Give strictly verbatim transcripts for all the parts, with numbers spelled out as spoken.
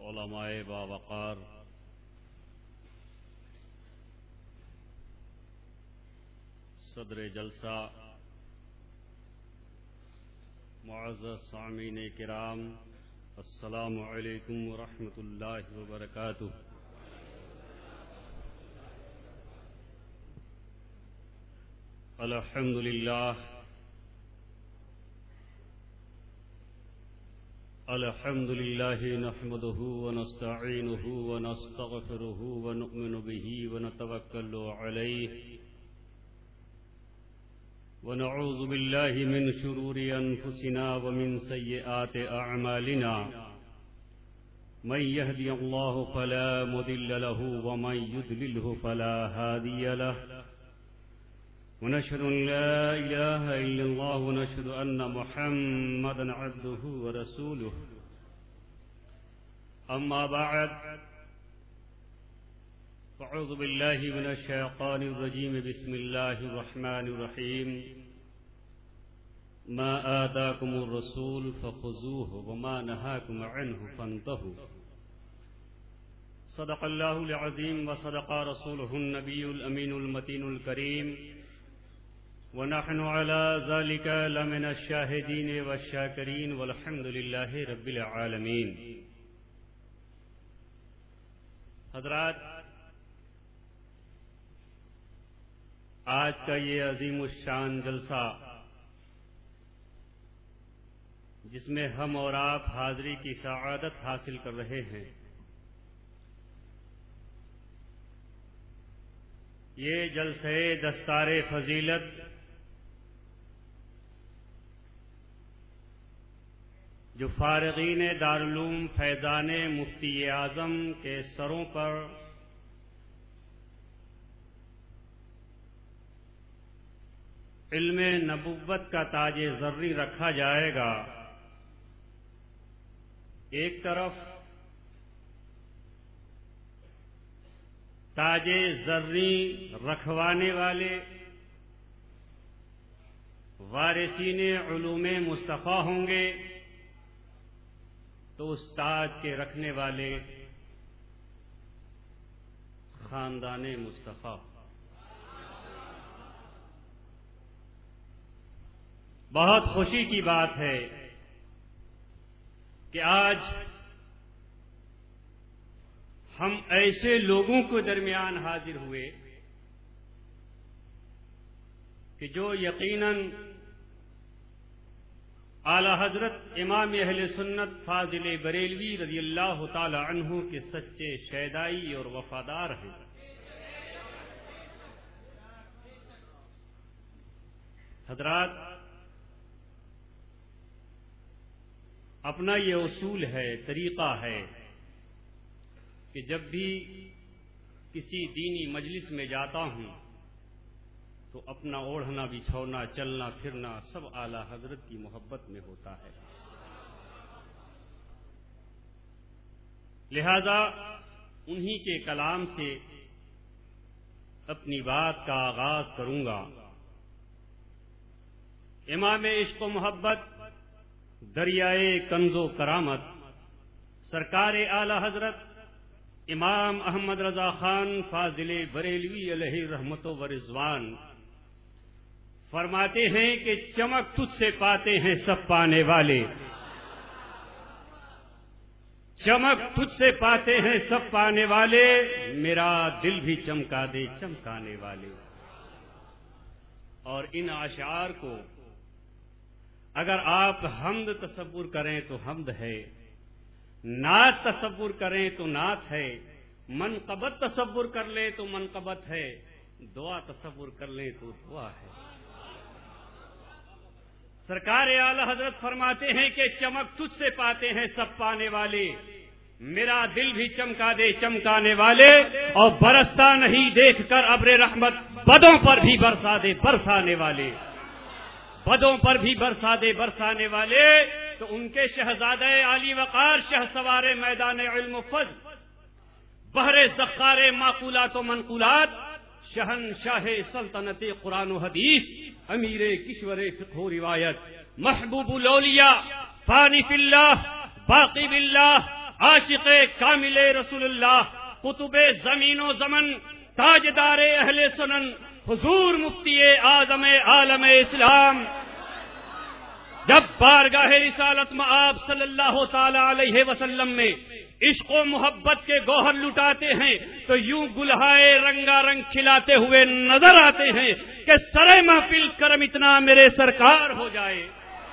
علماء باوقار، صدر جلسہ، معزز سامعین کرام، السلام علیکم ورحمۃ اللہ وبرکاتہ۔ الحمد للہ الحمد للہ نحمده ونستعینه ونستغفره ونؤمن به ونتوکل علیہ ونعوذ باللہ من شرور انفسنا ومن سیئات اعمالنا، من يهدي الله فلا مضل له ومن يضلل فلا هادي له، ونشهد أن لا إله إلا الله ونشهد أن محمدا عبده ورسوله، أما بعد فأعوذ بالله من الشيطان الرجيم، بسم الله الرحمن الرحيم، ما آتاكم الرسول فخذوه وما نهاكم عنه فانتهوا، صدق الله العظيم وصدق رسوله النبي الأمين المتين الكريم، ونحن على ذلك لمن الشاهدين والشاكرين والحمد لله رب العالمين۔ حضرات، آج کا یہ عظیم الشان جلسہ جس میں ہم اور آپ حاضری کی سعادت حاصل کر رہے ہیں، یہ جلسہ دستار فضیلت جو فارغین دارالعلوم فیضان مفتی اعظم کے سروں پر علم نبوت کا تاج زرعی رکھا جائے گا، ایک طرف تاج زرعی رکھوانے والے وارثین علوم مصطفیٰ ہوں گے، تو اس تاج کے رکھنے والے خاندان مصطفیٰ۔ بہت خوشی کی بات ہے کہ آج ہم ایسے لوگوں کے درمیان حاضر ہوئے کہ جو یقیناً اعلی حضرت امام اہل سنت فاضل بریلوی رضی اللہ تعالی عنہ کے سچے شیدائی اور وفادار ہیں۔ حضرات، اپنا یہ اصول ہے، طریقہ ہے کہ جب بھی کسی دینی مجلس میں جاتا ہوں تو اپنا اوڑھنا بچھونا چلنا پھرنا سب اعلی حضرت کی محبت میں ہوتا ہے، لہذا انہی کے کلام سے اپنی بات کا آغاز کروں گا۔ امام عشق و محبت، دریائے کنز و کرامت، سرکار اعلی حضرت امام احمد رضا خان فاضل بریلوی علیہ رحمت و رضوان فرماتے ہیں کہ چمک تجھ سے پاتے ہیں سب پانے والے، چمک تجھ سے پاتے ہیں سب پانے والے، میرا دل بھی چمکا دے چمکانے والے۔ اور ان اشعار کو اگر آپ حمد تصور کریں تو حمد ہے، نعت تصور کریں تو نعت ہے، منقبت تصور کر لیں تو منقبت ہے، دعا تصور کر لیں تو دعا ہے۔ سرکار اعلی حضرت فرماتے ہیں کہ چمک تجھ سے پاتے ہیں سب پانے والے، میرا دل بھی چمکا دے چمکانے والے، اور برستا نہیں دیکھ کر ابر رحمت، بدوں پر بھی برسا دے برسانے والے، بدوں پر بھی برسا دے برسانے والے۔ تو ان کے شہزادہ علی وقار شہ سوار میدان علم و فضل، بحر ذخار معقولات و منقولات، شہنشاہ سلطنت قرآن و حدیث، امیر کشور فقہ و روایت، محبوب الاولیاء، فانی فی اللہ، باقی باللہ، عاشق کامل رسول اللہ، قطب زمین و زمن، تاجدار اہل سنن، حضور مفتی اعظم عالم اسلام جب بارگاہ رسالت میں آپ صلی اللہ تعالی علیہ وسلم میں عشق و محبت کے گوہر لٹاتے ہیں تو یوں گلہائے رنگا رنگ کھلاتے ہوئے نظر آتے ہیں کہ سرے محفل کرم اتنا میرے سرکار ہو جائے،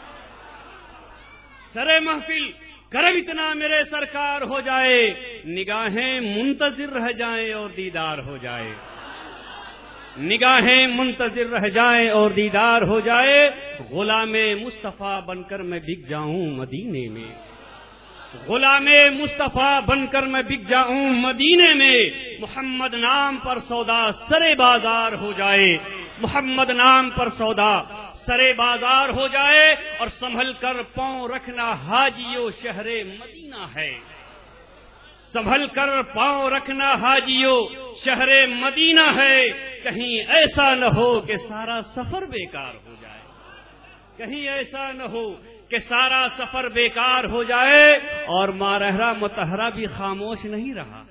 سرے محفل کرم اتنا میرے سرکار ہو جائے، نگاہیں منتظر رہ جائیں اور دیدار ہو جائے، نگاہیں منتظر رہ جائیں اور دیدار ہو جائے، غلام مصطفیٰ بن کر میں بک جاؤں مدینے میں، غلام مصطفیٰ بن کر میں بک جاؤں مدینے میں، محمد نام پر سودا سرے بازار ہو جائے، محمد نام پر سودا سرے بازار ہو جائے، اور سنبھل کر پاؤں رکھنا حاجیو شہر مدینہ ہے، سنبھل کر پاؤں رکھنا حاجیو شہر مدینہ ہے، کہیں ایسا نہ ہو کہ سارا سفر بیکار ہو جائے، کہیں ایسا نہ ہو کہ سارا سفر بیکار ہو جائے، اور مارہرہ مطہرہ بھی خاموش نہیں رہا،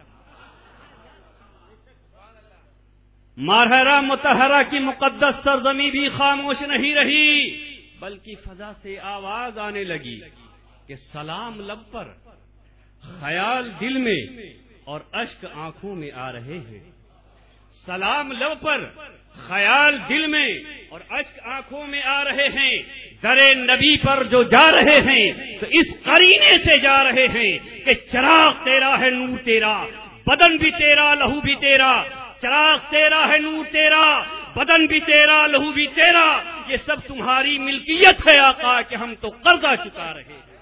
مارہرہ مطہرہ کی مقدس سرزمین بھی خاموش نہیں رہی، بلکہ فضا سے آواز آنے لگی کہ سلام لب پر، خیال دل میں، اور اشک آنکھوں میں آ رہے ہیں، سلام لب پر، خیال دل میں، اور اشک آنکھوں میں آ رہے ہیں، درے نبی پر جو جا رہے ہیں تو اس قرینے سے جا رہے ہیں کہ چراغ تیرا ہے نور تیرا، بدن بھی تیرا لہو بھی تیرا، چراغ تیرا ہے نور تیرا، بدن بھی تیرا لہو بھی تیرا، یہ سب تمہاری ملکیت ہے آقا کہ ہم تو قرضہ چکا رہے ہیں،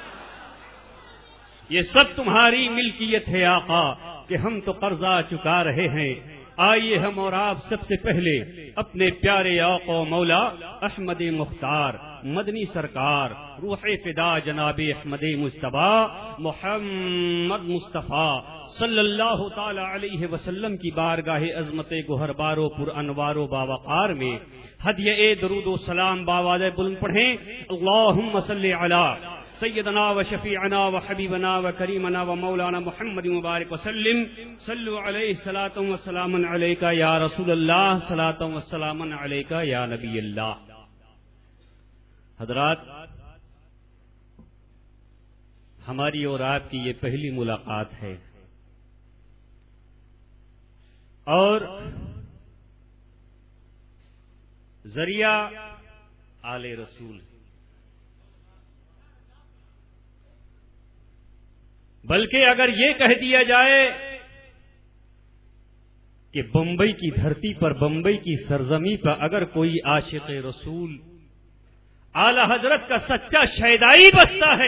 یہ سب تمہاری ملکیت ہے آقا کہ ہم تو قرضہ چکا رہے ہیں۔ آئیے ہم اور آپ سب سے پہلے اپنے پیارے آقا و مولا احمد مختار مدنی سرکار روح فدا جناب احمد مجتبیٰ محمد مصطفیٰ صلی اللہ تعالی علیہ وسلم کی بارگاہ عظمت گوہر بارو پر انوار و باوقار میں ہدیہ درود و سلام باواز بلند پڑھیں۔ اللہم صلی علی سیدنا و شفیعنا و حبیبنا و کریمنا و مولانا محمد مبارک وسلم، صلو علیہ صلاۃ و سلام علیک یا رسول اللہ، صلاۃ و سلام علیک یا نبی اللہ۔ حضرات، ہماری اور آپ کی یہ پہلی ملاقات ہے، اور ذریعہ آل رسول، بلکہ اگر یہ کہہ دیا جائے کہ بمبئی کی دھرتی پر، بمبئی کی سرزمین پر اگر کوئی عاشق رسول اعلی حضرت کا سچا شیدائی بستا ہے،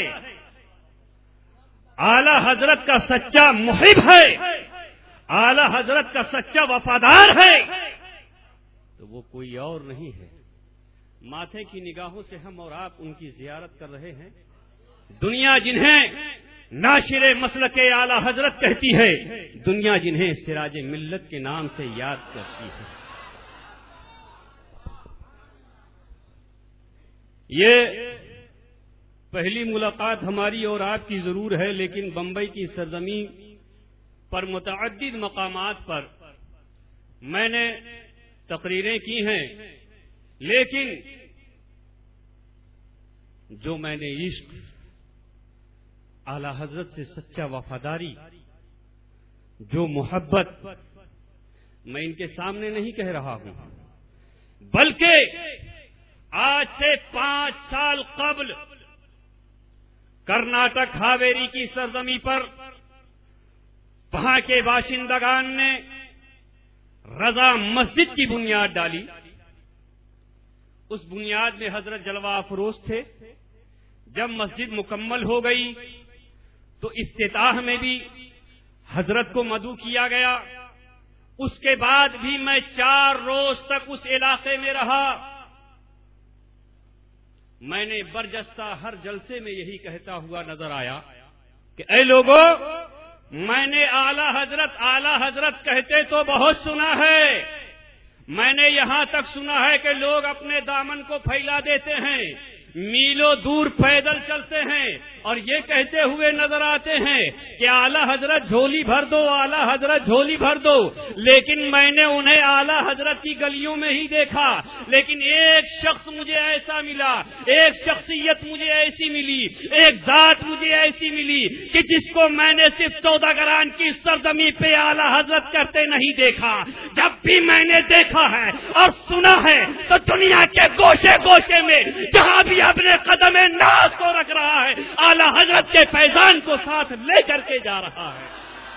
اعلی حضرت کا سچا محب ہے، اعلی حضرت کا سچا وفادار ہے، تو وہ کوئی اور نہیں ہے۔ ماتھے کی نگاہوں سے ہم اور آپ ان کی زیارت کر رہے ہیں۔ دنیا جنہیں ناشر مسلک اعلی حضرت کہتی ہے، دنیا جنہیں سراج ملت کے نام سے یاد کرتی ہے، یہ پہلی ملاقات ہماری اور آپ کی ضرور ہے، لیکن بمبئی کی سرزمین پر متعدد مقامات پر میں نے تقریریں کی ہیں، لیکن جو میں نے عشق اعلی حضرت سے سچا وفاداری، جو محبت، میں ان کے سامنے نہیں کہہ رہا ہوں، بلکہ آج سے پانچ سال قبل کرناٹک ہاویری کی سرزمین پر وہاں کے باشندگان نے رضا مسجد کی بنیاد ڈالی۔ اس بنیاد میں حضرت جلوہ افروز تھے۔ جب مسجد مکمل ہو گئی تو افتتاح میں بھی حضرت کو مدعو کیا گیا۔ اس کے بعد بھی میں چار روز تک اس علاقے میں رہا۔ میں نے برجستہ ہر جلسے میں یہی کہتا ہوا نظر آیا کہ اے لوگوں، میں نے اعلی حضرت اعلی حضرت کہتے تو بہت سنا ہے، میں نے یہاں تک سنا ہے کہ لوگ اپنے دامن کو پھیلا دیتے ہیں، میلوں دور پیدل چلتے ہیں اور یہ کہتے ہوئے نظر آتے ہیں کہ اعلیٰ حضرت جھولی بھر دو، اعلیٰ حضرت جھولی بھر دو، لیکن میں نے انہیں اعلیٰ حضرت کی گلیوں میں ہی دیکھا، لیکن ایک شخص مجھے ایسا ملا، ایک شخصیت مجھے ایسی ملی، ایک ذات مجھے ایسی ملی کہ جس کو میں نے صرف سوداگران کی سرزمین پہ اعلیٰ حضرت کرتے نہیں دیکھا، جب بھی میں نے دیکھا ہے اور سنا ہے تو دنیا کے گوشے گوشے میں جہاں بھی اپنے قدم ناز کو رکھ رہا ہے اعلیٰ حضرت کے فیضان کو ساتھ لے کر کے جا رہا ہے۔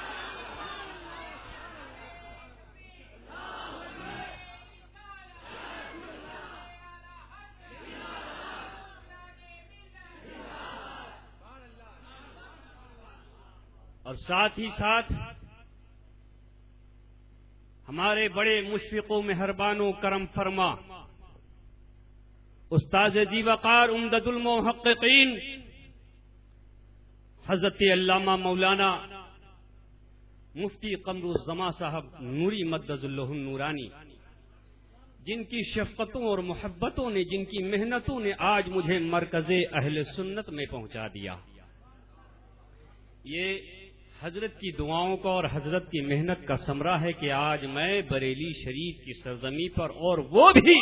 اور ساتھ ہی ساتھ ہمارے بڑے مشفق و مہربان و کرم فرما استاد ذی وقار عمدۃ المحققین حضرت علامہ مولانا مفتی قمر الزمان صاحب نوری مدد اللہ النورانی، جن کی شفقتوں اور محبتوں نے، جن کی محنتوں نے آج مجھے مرکز اہل سنت میں پہنچا دیا، یہ حضرت کی دعاؤں کا اور حضرت کی محنت کا ثمرہ ہے کہ آج میں بریلی شریف کی سرزمین پر، اور وہ بھی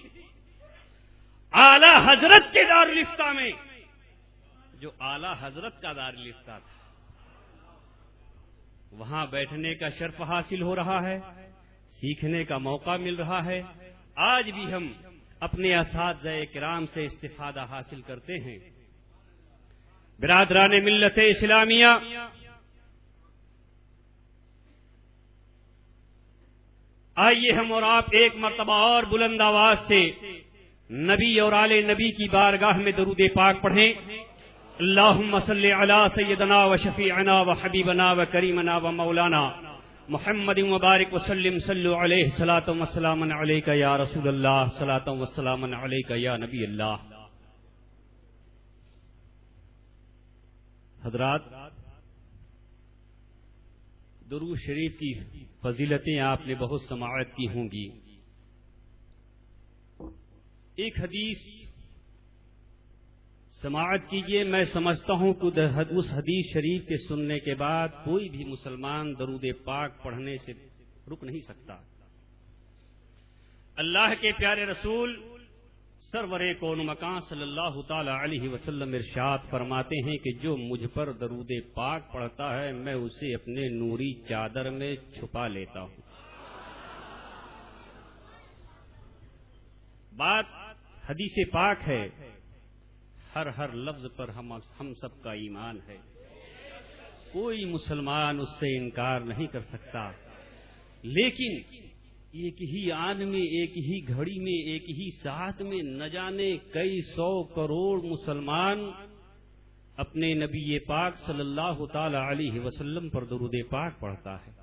اعلی حضرت کے دارالفتہ میں، جو اعلی حضرت کا دارالفتہ تھا، وہاں بیٹھنے کا شرف حاصل ہو رہا ہے، سیکھنے کا موقع مل رہا ہے۔ آج بھی ہم اپنے اساتذہ کرام سے استفادہ حاصل کرتے ہیں۔ برادران ملت اسلامیہ، آئیے ہم اور آپ ایک مرتبہ اور بلند آواز سے نبی اور آل نبی کی بارگاہ میں درود پاک پڑھیں۔ اللہم صلی علی سیدنا و شفیعنا و حبیبنا و کریمنا و مولانا محمد مبارک وسلم، صلو علیہ صلاۃ و سلام علیک یا رسول اللہ، صلاۃ و سلام علیک یا نبی اللہ۔ حضرات، درود شریف کی فضیلتیں آپ نے بہت سماعت کی ہوں گی۔ ایک حدیث سماعت کیجئے، میں سمجھتا ہوں کہ اس حدیث شریف کے سننے کے بعد کوئی بھی مسلمان درود پاک پڑھنے سے رک نہیں سکتا۔ اللہ کے پیارے رسول سرور کون مکان صلی اللہ تعالی علیہ وسلم ارشاد فرماتے ہیں کہ جو مجھ پر درود پاک پڑھتا ہے میں اسے اپنے نوری چادر میں چھپا لیتا ہوں۔ بات حدیث پاک ہے، ہر ہر لفظ پر ہم ہم سب کا ایمان ہے، کوئی مسلمان اس سے انکار نہیں کر سکتا، لیکن ایک ہی آن میں، ایک ہی گھڑی میں، ایک ہی ساتھ میں نہ جانے کئی سو کروڑ مسلمان اپنے نبی پاک صلی اللہ تعالی علیہ وسلم پر درود پاک پڑھتا ہے۔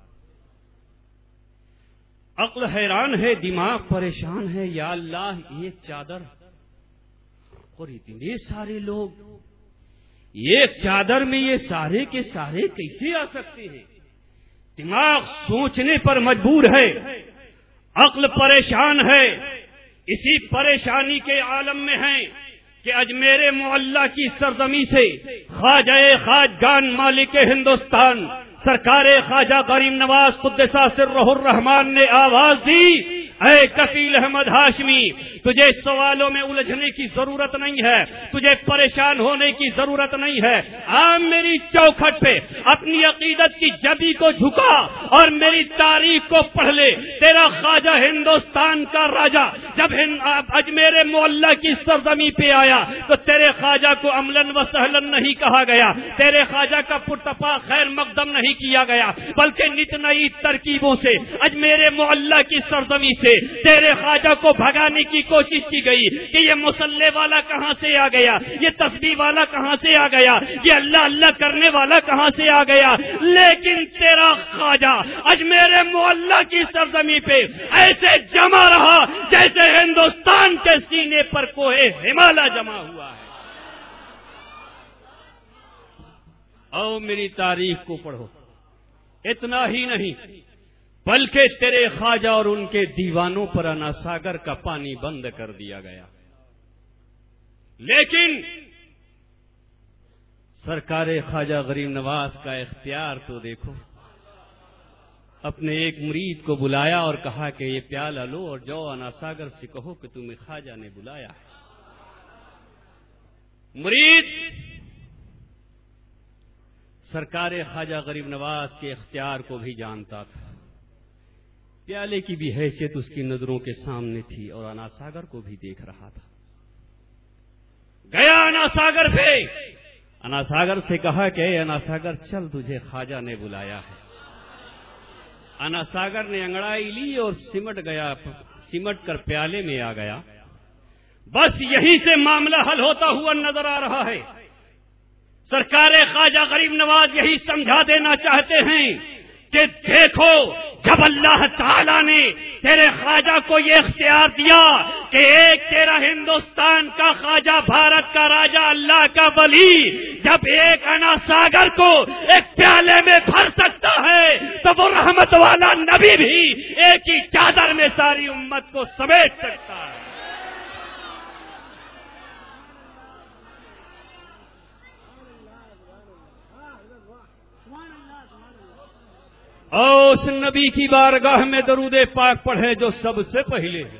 عقل حیران ہے، دماغ پریشان ہے، یا اللہ ایک چادر اور اتنے سارے لوگ ایک چادر میں یہ سارے کے سارے کیسے آ سکتے ہیں؟ دماغ سوچنے پر مجبور ہے، عقل پریشان ہے۔ اسی پریشانی کے عالم میں ہیں کہ اجمیر معلیٰ کی سرزمین سے خواجہ خواجگان مالک ہندوستان سرکار خواجہ غریب نواز قدسہ سرہ الرحمان نے آواز دی، اے کفیل احمد ہاشمی، تجھے سوالوں میں الجھنے کی ضرورت نہیں ہے، تجھے پریشان ہونے کی ضرورت نہیں ہے، آ میری چوکھٹ پہ اپنی عقیدت کی جبی کو جھکا اور میری تاریخ کو پڑھ لے۔ تیرا خواجہ ہندوستان کا راجہ جب اجمیر معلیٰ کی سرزمین پہ آیا تو تیرے خواجہ کو املن و سہلن نہیں کہا گیا، تیرے خواجہ کا پرتپا خیر مقدم نہیں کیا گیا، بلکہ نت نئی ترکیبوں سے اجمیر معلیٰ کی سرزمین سے تیرے خواجہ کو بھگانے کی کوشش کی گئی کہ یہ مصلی والا کہاں سے آ گیا، یہ تسبیح والا کہاں سے آ گیا، یہ اللہ اللہ کرنے والا کہاں سے آ گیا، لیکن تیرا خواجہ اجمیر معلیٰ کی سرزمین پہ ایسے جمع رہا جیسے ہندوستان کے سینے پر کوہ ہمالیہ جمع ہوا ہے۔ او میری تاریخ کو پڑھو، اتنا ہی نہیں بلکہ تیرے خواجہ اور ان کے دیوانوں پر انا ساگر کا پانی بند کر دیا گیا۔ لیکن سرکار خواجہ غریب نواز کا اختیار تو دیکھو، اپنے ایک مرید کو بلایا اور کہا کہ یہ پیالہ لو اور جاؤ انا ساگر سے کہو کہ تمہیں خواجہ نے بلایا ہے۔ مرید سرکار خواجہ غریب نواز کے اختیار کو بھی جانتا تھا، پیالے کی بھی حیثیت اس کی نظروں کے سامنے تھی اور انا ساگر کو بھی دیکھ رہا تھا۔ گیا انا ساگر پہ، انا ساگر سے کہا کہ اے انا ساگر چل تجھے خواجہ نے بلایا ہے۔ انا ساگر نے انگڑائی لی اور سمٹ گیا، سمٹ کر پیالے میں آ گیا۔ بس یہیں سے معاملہ حل ہوتا ہوا نظر آ رہا ہے۔ سرکار خواجہ غریب نواز یہی سمجھا دینا چاہتے ہیں کہ دیکھو، جب اللہ تعالیٰ نے تیرے خواجہ کو یہ اختیار دیا کہ ایک تیرا ہندوستان کا خواجہ، بھارت کا راجا، اللہ کا ولی، جب ایک انا ساگر کو ایک پیالے میں بھر سکتا ہے تو وہ رحمت والا نبی بھی ایک ہی چادر میں ساری امت کو سمیٹ سکتا ہے۔ اور اس نبی کی بارگاہ میں درود پاک پڑھے جو سب سے پہلے ہے۔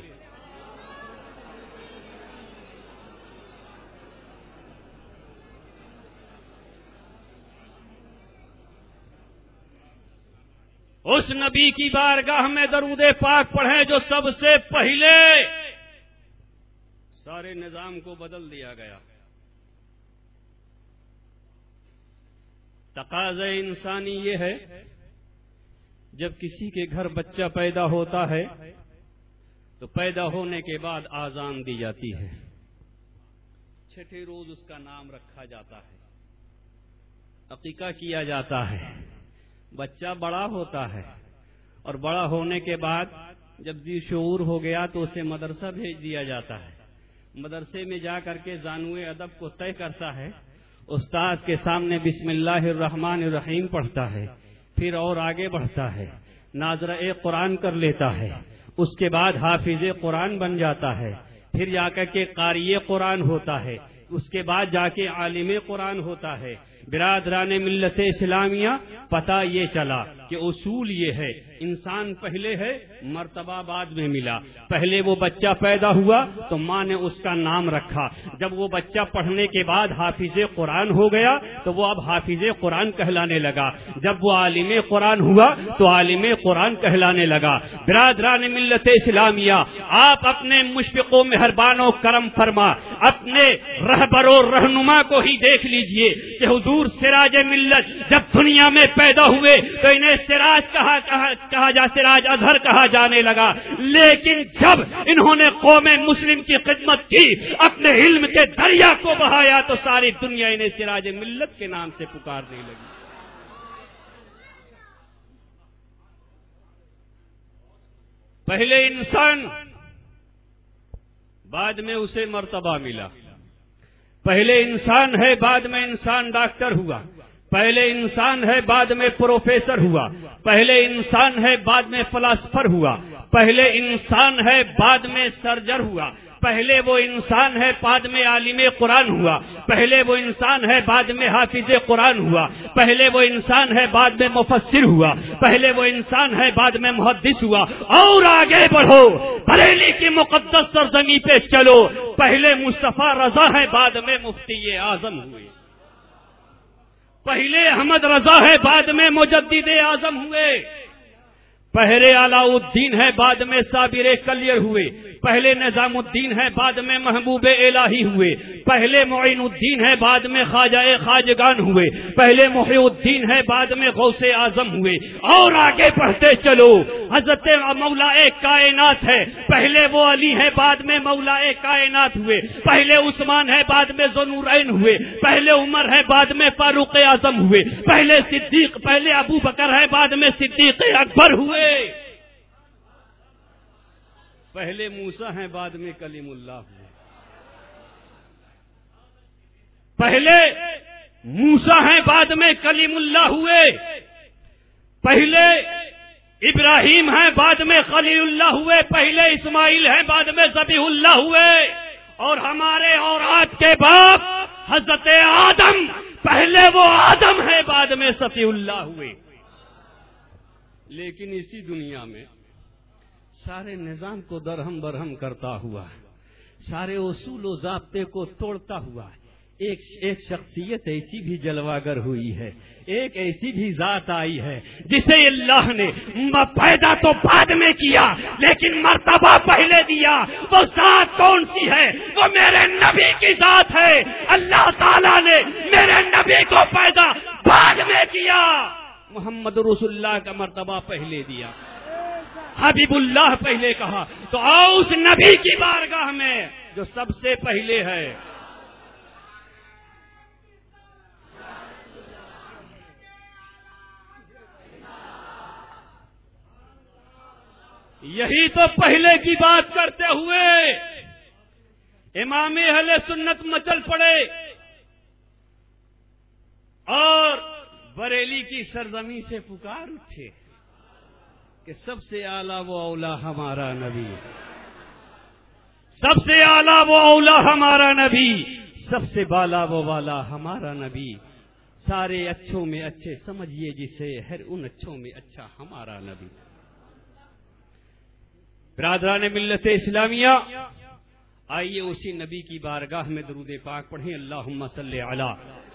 اس نبی کی بارگاہ میں درود پاک پڑھے جو سب سے پہلے۔ سارے نظام کو بدل دیا گیا۔ تقاضا انسانی یہ ہے، جب کسی کے گھر بچہ پیدا ہوتا ہے تو پیدا ہونے کے بعد آذان دی جاتی ہے، چھٹے روز اس کا نام رکھا جاتا ہے، عقیقہ کیا جاتا ہے، بچہ بڑا ہوتا ہے اور بڑا ہونے کے بعد جب ذی شعور ہو گیا تو اسے مدرسہ بھیج دیا جاتا ہے۔ مدرسے میں جا کر کے زانوئے ادب کو طے کرتا ہے، استاد کے سامنے بسم اللہ الرحمن الرحیم پڑھتا ہے، پھر اور آگے بڑھتا ہے، ناظرہ قرآن کر لیتا ہے، اس کے بعد حافظ قرآن بن جاتا ہے، پھر جا کر کے قاری قرآن ہوتا ہے، اس کے بعد جا کے عالم قرآن ہوتا ہے۔ برادران ملت اسلامیہ، پتہ یہ چلا کہ اصول یہ ہے، انسان پہلے ہے، مرتبہ بعد میں ملا۔ پہلے وہ بچہ پیدا ہوا تو ماں نے اس کا نام رکھا، جب وہ بچہ پڑھنے کے بعد حافظ قرآن ہو گیا تو وہ اب حافظ قرآن کہلانے لگا، جب وہ عالم قرآن ہوا تو عالم قرآن کہلانے لگا۔ برادران ملت اسلامیہ، آپ اپنے مشفق و مہربان و کرم فرما اپنے رہبر و رہنما کو ہی دیکھ لیجئے کہ حضور سراج ملت جب دنیا میں پیدا ہوئے تو انہیں سراج کہا کہا, کہا جا سراج اظہر کہا جانے لگا، لیکن جب انہوں نے قوم مسلم کی خدمت کی، اپنے علم کے دریا کو بہایا تو ساری دنیا انہیں سراج ملت کے نام سے پکارنے لگی۔ پہلے انسان، بعد میں اسے مرتبہ ملا۔ پہلے انسان ہے، بعد میں انسان ڈاکٹر ہوا۔ پہلے انسان ہے، بعد میں پروفیسر ہوا۔ پہلے انسان ہے، بعد میں فلاسفر ہوا۔ پہلے انسان ہے، بعد میں سرجر ہوا۔ پہلے وہ انسان ہے، بعد میں عالم قرآن ہوا۔ پہلے وہ انسان ہے، بعد میں حافظ قرآن ہوا۔ پہلے وہ انسان ہے، بعد میں مفسر ہوا۔ پہلے وہ انسان ہے، بعد میں محدث ہوا۔ اور آگے بڑھو، بریلی کی مقدس سرزمین پہ چلو، پہلے مصطفیٰ رضا ہے، بعد میں مفتی اعظم ہوئے۔ پہلے احمد رضا ہے، بعد میں مجدد اعظم ہوئے۔ پہلے علاء الدین ہے، بعد میں صابر کلیر ہوئے۔ پہلے نظام الدین ہے، بعد میں محبوب الہی ہوئے۔ پہلے معین الدین ہے، بعد میں خواجہ خواجگان ہوئے۔ پہلے محی الدین ہے، بعد میں غوث اعظم ہوئے۔ اور آگے بڑھتے چلو، حضرت مولا کائنات ہے، پہلے وہ علی ہے، بعد میں مولا کائنات ہوئے۔ پہلے عثمان ہے، بعد میں ذوالنورین ہوئے۔ پہلے عمر ہے، بعد میں فاروق اعظم ہوئے۔ پہلے صدیق، پہلے ابو بکر ہے، بعد میں صدیق اکبر ہوئے۔ پہلے موسیٰ ہیں، بعد میں کلیم اللہ ہوئے۔ پہلے موسیٰ ہیں، بعد میں کلیم اللہ ہوئے۔ پہلے ابراہیم ہیں، بعد میں خلیل اللہ ہوئے۔ پہلے اسماعیل ہیں، بعد میں ذبیح اللہ ہوئے۔ اور ہمارے اولاد کے باپ حضرت آدم، پہلے وہ آدم ہے، بعد میں صفی اللہ ہوئے. لیکن اسی دنیا میں سارے نظام کو درہم برہم کرتا ہوا، سارے اصول و ضابطے کو توڑتا ہوا ایک ایک شخصیت ایسی بھی جلواگر ہوئی ہے، ایک ایسی بھی ذات آئی ہے جسے اللہ نے پیدا تو بعد میں کیا لیکن مرتبہ پہلے دیا. وہ ذات کون سی ہے؟ وہ میرے نبی کی ذات ہے. اللہ تعالیٰ نے میرے نبی کو پیدا بعد میں کیا، محمد رسول اللہ کا مرتبہ پہلے دیا، حبیب اللہ پہلے کہا. تو آؤ اس نبی کی بارگاہ میں جو سب سے پہلے ہے. یہی تو پہلے کی بات کرتے ہوئے امام اہل سنت مچل پڑے اور بریلی کی سرزمین سے پکار اٹھے کہ سب سے اعلیٰ وہ اولا ہمارا نبی، سب سے اعلیٰ وہ اولا ہمارا نبی، سب سے بالا وہ والا ہمارا نبی، سارے اچھوں میں اچھے سمجھیے جسے، ہر ان اچھوں میں اچھا ہمارا نبی. برادران ملت اسلامیہ، آئیے اسی نبی کی بارگاہ میں درود پاک پڑھیں. اللہم صلی علی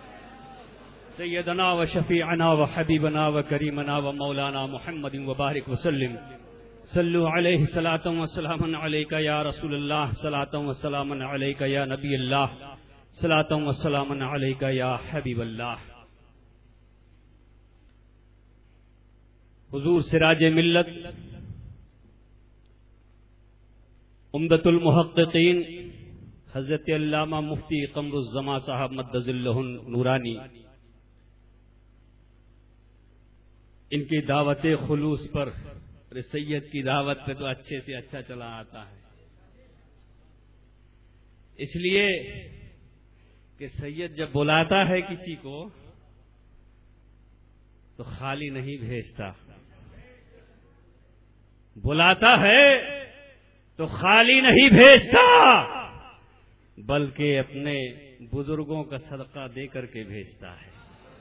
سیدنا و شفیعنا و حبیبنا و کریمنا و مولانا محمد و بارک وسلم. صلو علیہ صلاۃ و سلام علیک یا رسول اللہ، صلاۃ و سلام علیک یا نبی اللہ، صلاۃ و سلام علیک یا حبیب اللہ. حضور سراج ملت عمدۃ المحققین حضرت علامہ مفتی قمر الزمان صاحب مدظ اللہ نورانی، ان کی دعوت خلوص پر، سید کی دعوت پہ تو اچھے سے اچھا چلا آتا ہے، اس لیے کہ سید جب بلاتا ہے کسی کو تو خالی نہیں بھیجتا، بلاتا ہے تو خالی نہیں بھیجتا بلکہ اپنے بزرگوں کا صدقہ دے کر کے بھیجتا ہے.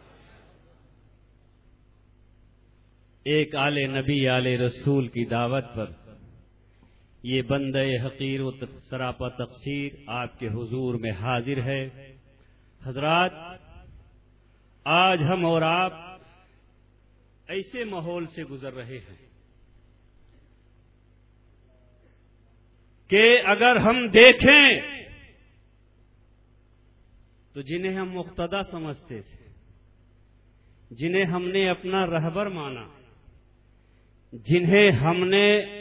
ایک آل نبی آل رسول کی دعوت پر یہ بندہ حقیر و سراپا تقصیر آپ کے حضور میں حاضر ہے. حضرات، آج ہم اور آپ ایسے ماحول سے گزر رہے ہیں کہ اگر ہم دیکھیں تو جنہیں ہم مقتدی سمجھتے تھے، جنہیں ہم نے اپنا رہبر مانا، جنہیں ہم نے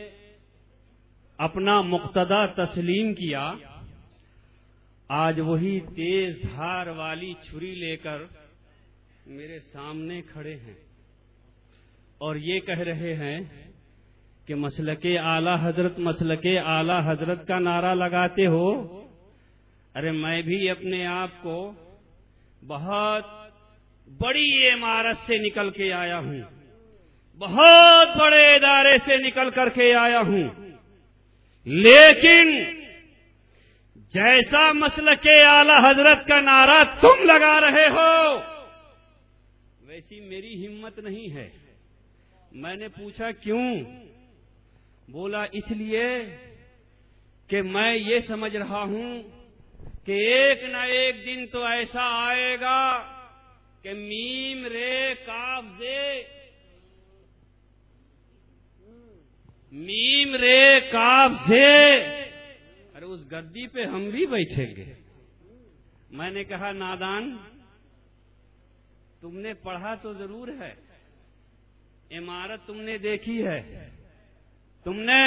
اپنا مقتدی تسلیم کیا، آج وہی تیز دھار والی چھری لے کر میرے سامنے کھڑے ہیں اور یہ کہہ رہے ہیں کہ مسلک اعلی حضرت، مسلک اعلی حضرت کا نعرہ لگاتے ہو. ارے میں بھی اپنے آپ کو بہت بڑی عمارت سے نکل کے آیا ہوں، بہت بڑے ادارے سے نکل کر کے آیا ہوں، لیکن جیسا مسلک اعلی حضرت کا نعرہ تم لگا رہے ہو ویسی میری ہمت نہیں ہے. میں نے پوچھا کیوں؟ بولا اس لیے کہ میں یہ سمجھ رہا ہوں کہ ایک نہ ایک دن تو ایسا آئے گا کہ میم رے کاف زے میم رے کاف زے ارے اس گدی پہ ہم بھی بیٹھیں گے. میں نے کہا نادان، تم نے پڑھا تو ضرور ہے، عمارت تم نے دیکھی ہے، تم نے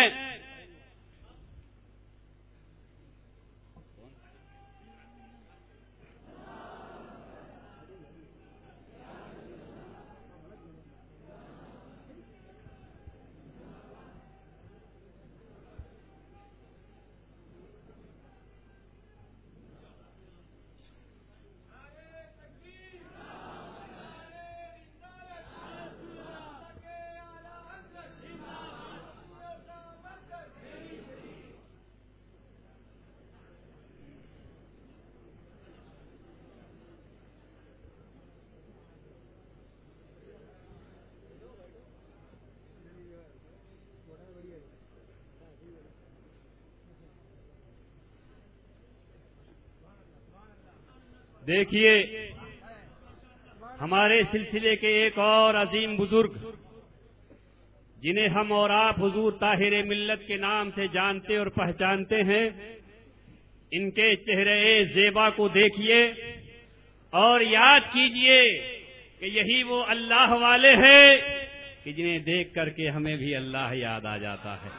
دیکھیے ہمارے سلسلے کے ایک اور عظیم بزرگ جنہیں ہم اور آپ حضور طاہر ملت کے نام سے جانتے اور پہچانتے ہیں، ان کے چہرے زیبا کو دیکھیے اور یاد کیجئے کہ یہی وہ اللہ والے ہیں کہ جنہیں دیکھ کر کے ہمیں بھی اللہ یاد آ جاتا ہے۔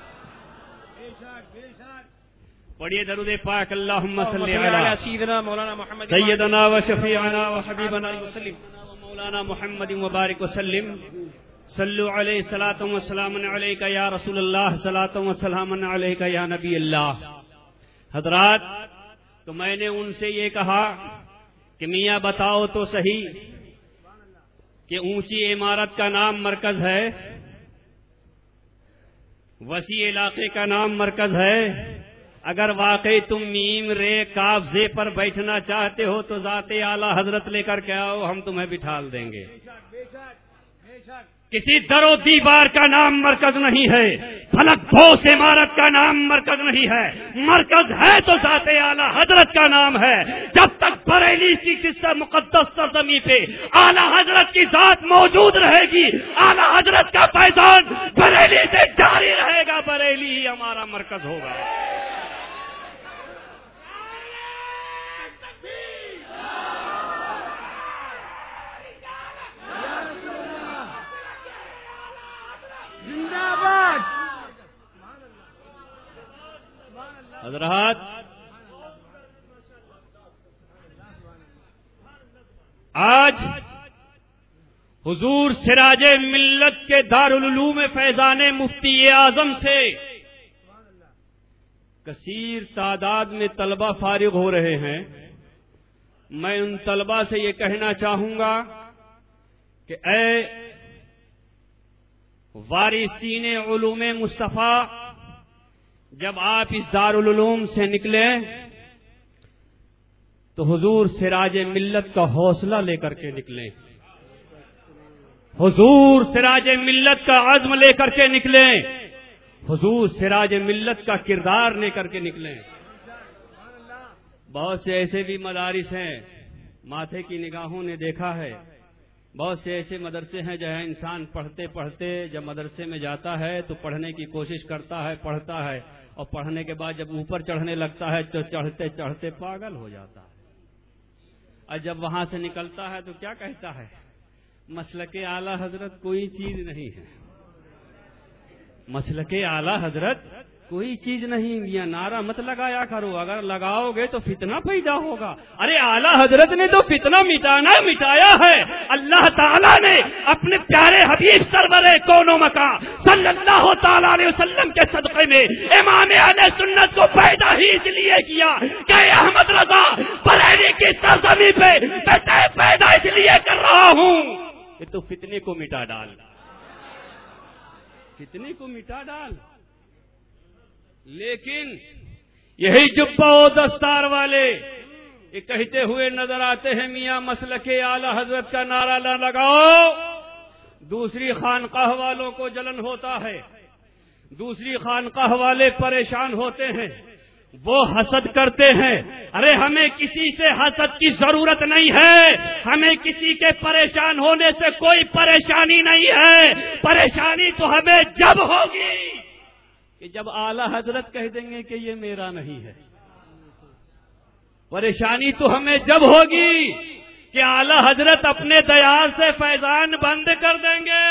پڑھیے درود پاک، اللہم صلی علی سیدنا مولانا محمد سیدنا و شفیعنا و حبیبنا و مولانا محمد مبارک وسلم، صلو علیہ صلاۃ و سلام علیک یا رسول اللہ، صلاۃ و سلام علیک یا نبی اللہ۔ حضرات، تو میں نے ان سے یہ کہا کہ میاں بتاؤ تو صحیح کہ اونچی عمارت کا نام مرکز ہے، وسیع علاقے کا نام مرکز ہے، اگر واقعی تم میم رے کاف زے پر بیٹھنا چاہتے ہو تو ذات اعلی حضرت لے کر کے آؤ، ہم تمہیں بٹھال دیں گے۔ کسی در و دیوار کا نام مرکز نہیں ہے، فلک ٹھوس عمارت کا نام مرکز نہیں ہے، مرکز ہے تو ذات اعلی حضرت کا نام ہے۔ جب تک بریلی کی کس مقدس سرزمین پہ اعلی حضرت کی ذات موجود رہے گی، اعلی حضرت کا فیضان بریلی سے جاری رہے گا، بریلی ہی ہمارا مرکز ہوگا۔ حضرات، آج حضور سراج ملت کے دارالعلوم فیضان مفتی اعظم سے کثیر تعداد میں طلبہ فارغ ہو رہے ہیں۔ میں ان طلبہ سے یہ کہنا چاہوں گا کہ اے وارثین علوم مصطفیٰ، جب آپ اس دارالعلوم سے نکلے تو حضور سراج ملت کا حوصلہ لے کر کے نکلیں، حضور سراج ملت کا عزم لے کر کے نکلیں، حضور سراج ملت کا کردار لے کر کے نکلیں۔ بہت سے ایسے بھی مدارس ہیں، ماتھے کی نگاہوں نے دیکھا ہے، بہت سے ایسے مدرسے ہیں جہاں انسان پڑھتے پڑھتے جب مدرسے میں جاتا ہے تو پڑھنے کی کوشش کرتا ہے، پڑھتا ہے، اور پڑھنے کے بعد جب اوپر چڑھنے لگتا ہے تو چڑھتے چڑھتے پاگل ہو جاتا ہے، اور جب وہاں سے نکلتا ہے تو کیا کہتا ہے؟ مسلک اعلی حضرت کوئی چیز نہیں ہے، مسلک اعلی حضرت کوئی چیز نہیں۔ یہ نعرہ مت لگایا کرو، اگر لگاؤ گے تو فتنہ پیدا ہوگا۔ ارے اعلی حضرت نے تو فتنہ مٹانا مٹایا ہے، اللہ تعالیٰ نے اپنے پیارے حبیب سرور کون و مکان صلی اللہ تعالی علیہ وسلم کے صدقے میں امام اہل سنت کو پیدا ہی اس لیے کیا کہ احمد رضا بریلی کی سرزمین پہ میں پیدا اس لیے کر رہا ہوں کہ تو فتنے کو مٹا ڈال، فتنے کو مٹا ڈال۔ لیکن یہی جبہ و دستار والے یہ کہتے ہوئے نظر آتے ہیں میاں مسلک اعلی حضرت کا نعرہ نہ لگاؤ، دوسری خانقاہ والوں کو جلن ہوتا ہے، دوسری خانقاہ والے پریشان ہوتے ہیں، وہ حسد کرتے ہیں۔ ارے ہمیں کسی سے حسد کی ضرورت نہیں ہے، ہمیں کسی کے پریشان ہونے سے کوئی پریشانی نہیں ہے، پریشانی تو ہمیں جب ہوگی کہ جب اعلی حضرت کہہ دیں گے کہ یہ میرا نہیں ہے، پریشانی تو ہمیں جب ہوگی کہ اعلی حضرت اپنے دیار سے فیضان بند کر دیں گے،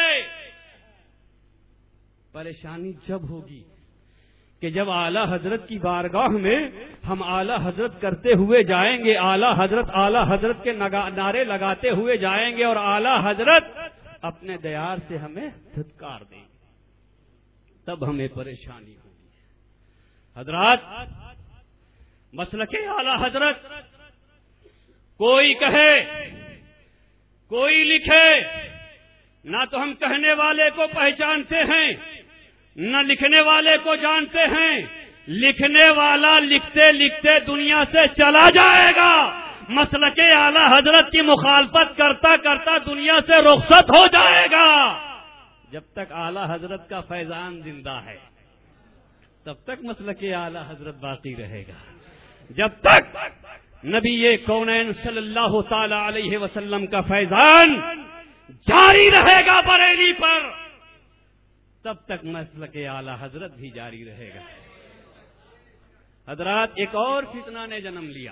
پریشانی جب ہوگی کہ جب اعلی حضرت کی بارگاہ میں ہم اعلی حضرت کرتے ہوئے جائیں گے، اعلی حضرت اعلی حضرت کے نعرے لگاتے ہوئے جائیں گے اور اعلی حضرت اپنے دیار سے ہمیں دھتکار دیں گے، تب ہمیں پریشانی ہوگی۔ حضرات، مسلک اعلی حضرت کوئی کہے کوئی لکھے، نہ تو ہم کہنے والے کو پہچانتے ہیں نہ لکھنے والے کو جانتے ہیں، لکھنے والا لکھتے لکھتے دنیا سے چلا جائے گا، مسلک اعلی حضرت کی مخالفت کرتا کرتا دنیا سے رخصت ہو جائے گا۔ جب تک اعلی حضرت کا فیضان زندہ ہے تب تک مسلک اعلی حضرت باقی رہے گا، جب تک نبی کونین صلی اللہ تعالی علیہ وسلم کا فیضان جاری رہے گا بریلی پر، تب تک مسلک اعلی حضرت بھی جاری رہے گا۔ حضرات، ایک اور فتنہ نے جنم لیا،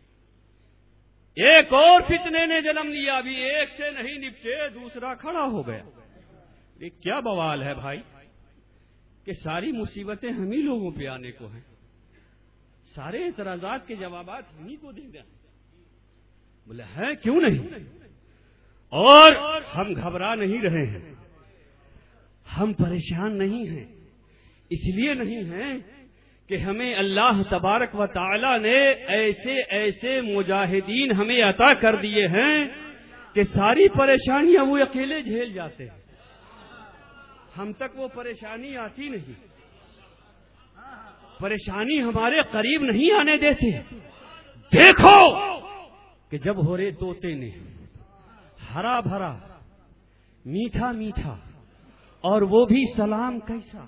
ایک اور فتنے نے جنم لیا، ابھی ایک سے نہیں نپٹے دوسرا کھڑا ہو گیا۔ یہ کیا بوال ہے بھائی کہ ساری مصیبتیں ہم ہی لوگوں پہ آنے کو ہیں، سارے اعتراضات کے جوابات ہم ہی کو دیں گے۔ بولے ہے کیوں نہیں، اور ہم گھبرا نہیں رہے ہیں، ہم پریشان نہیں ہیں، اس لیے نہیں ہیں کہ ہمیں اللہ تبارک و تعالی نے ایسے ایسے مجاہدین ہمیں عطا کر دیے ہیں کہ ساری پریشانیاں وہ اکیلے جھیل جاتے ہیں، ہم تک وہ پریشانی آتی نہیں، پریشانی ہمارے قریب نہیں آنے دیتے۔ دیکھو کہ جب ہورے طوطے نے ہرا بھرا میٹھا میٹھا، اور وہ بھی سلام کیسا،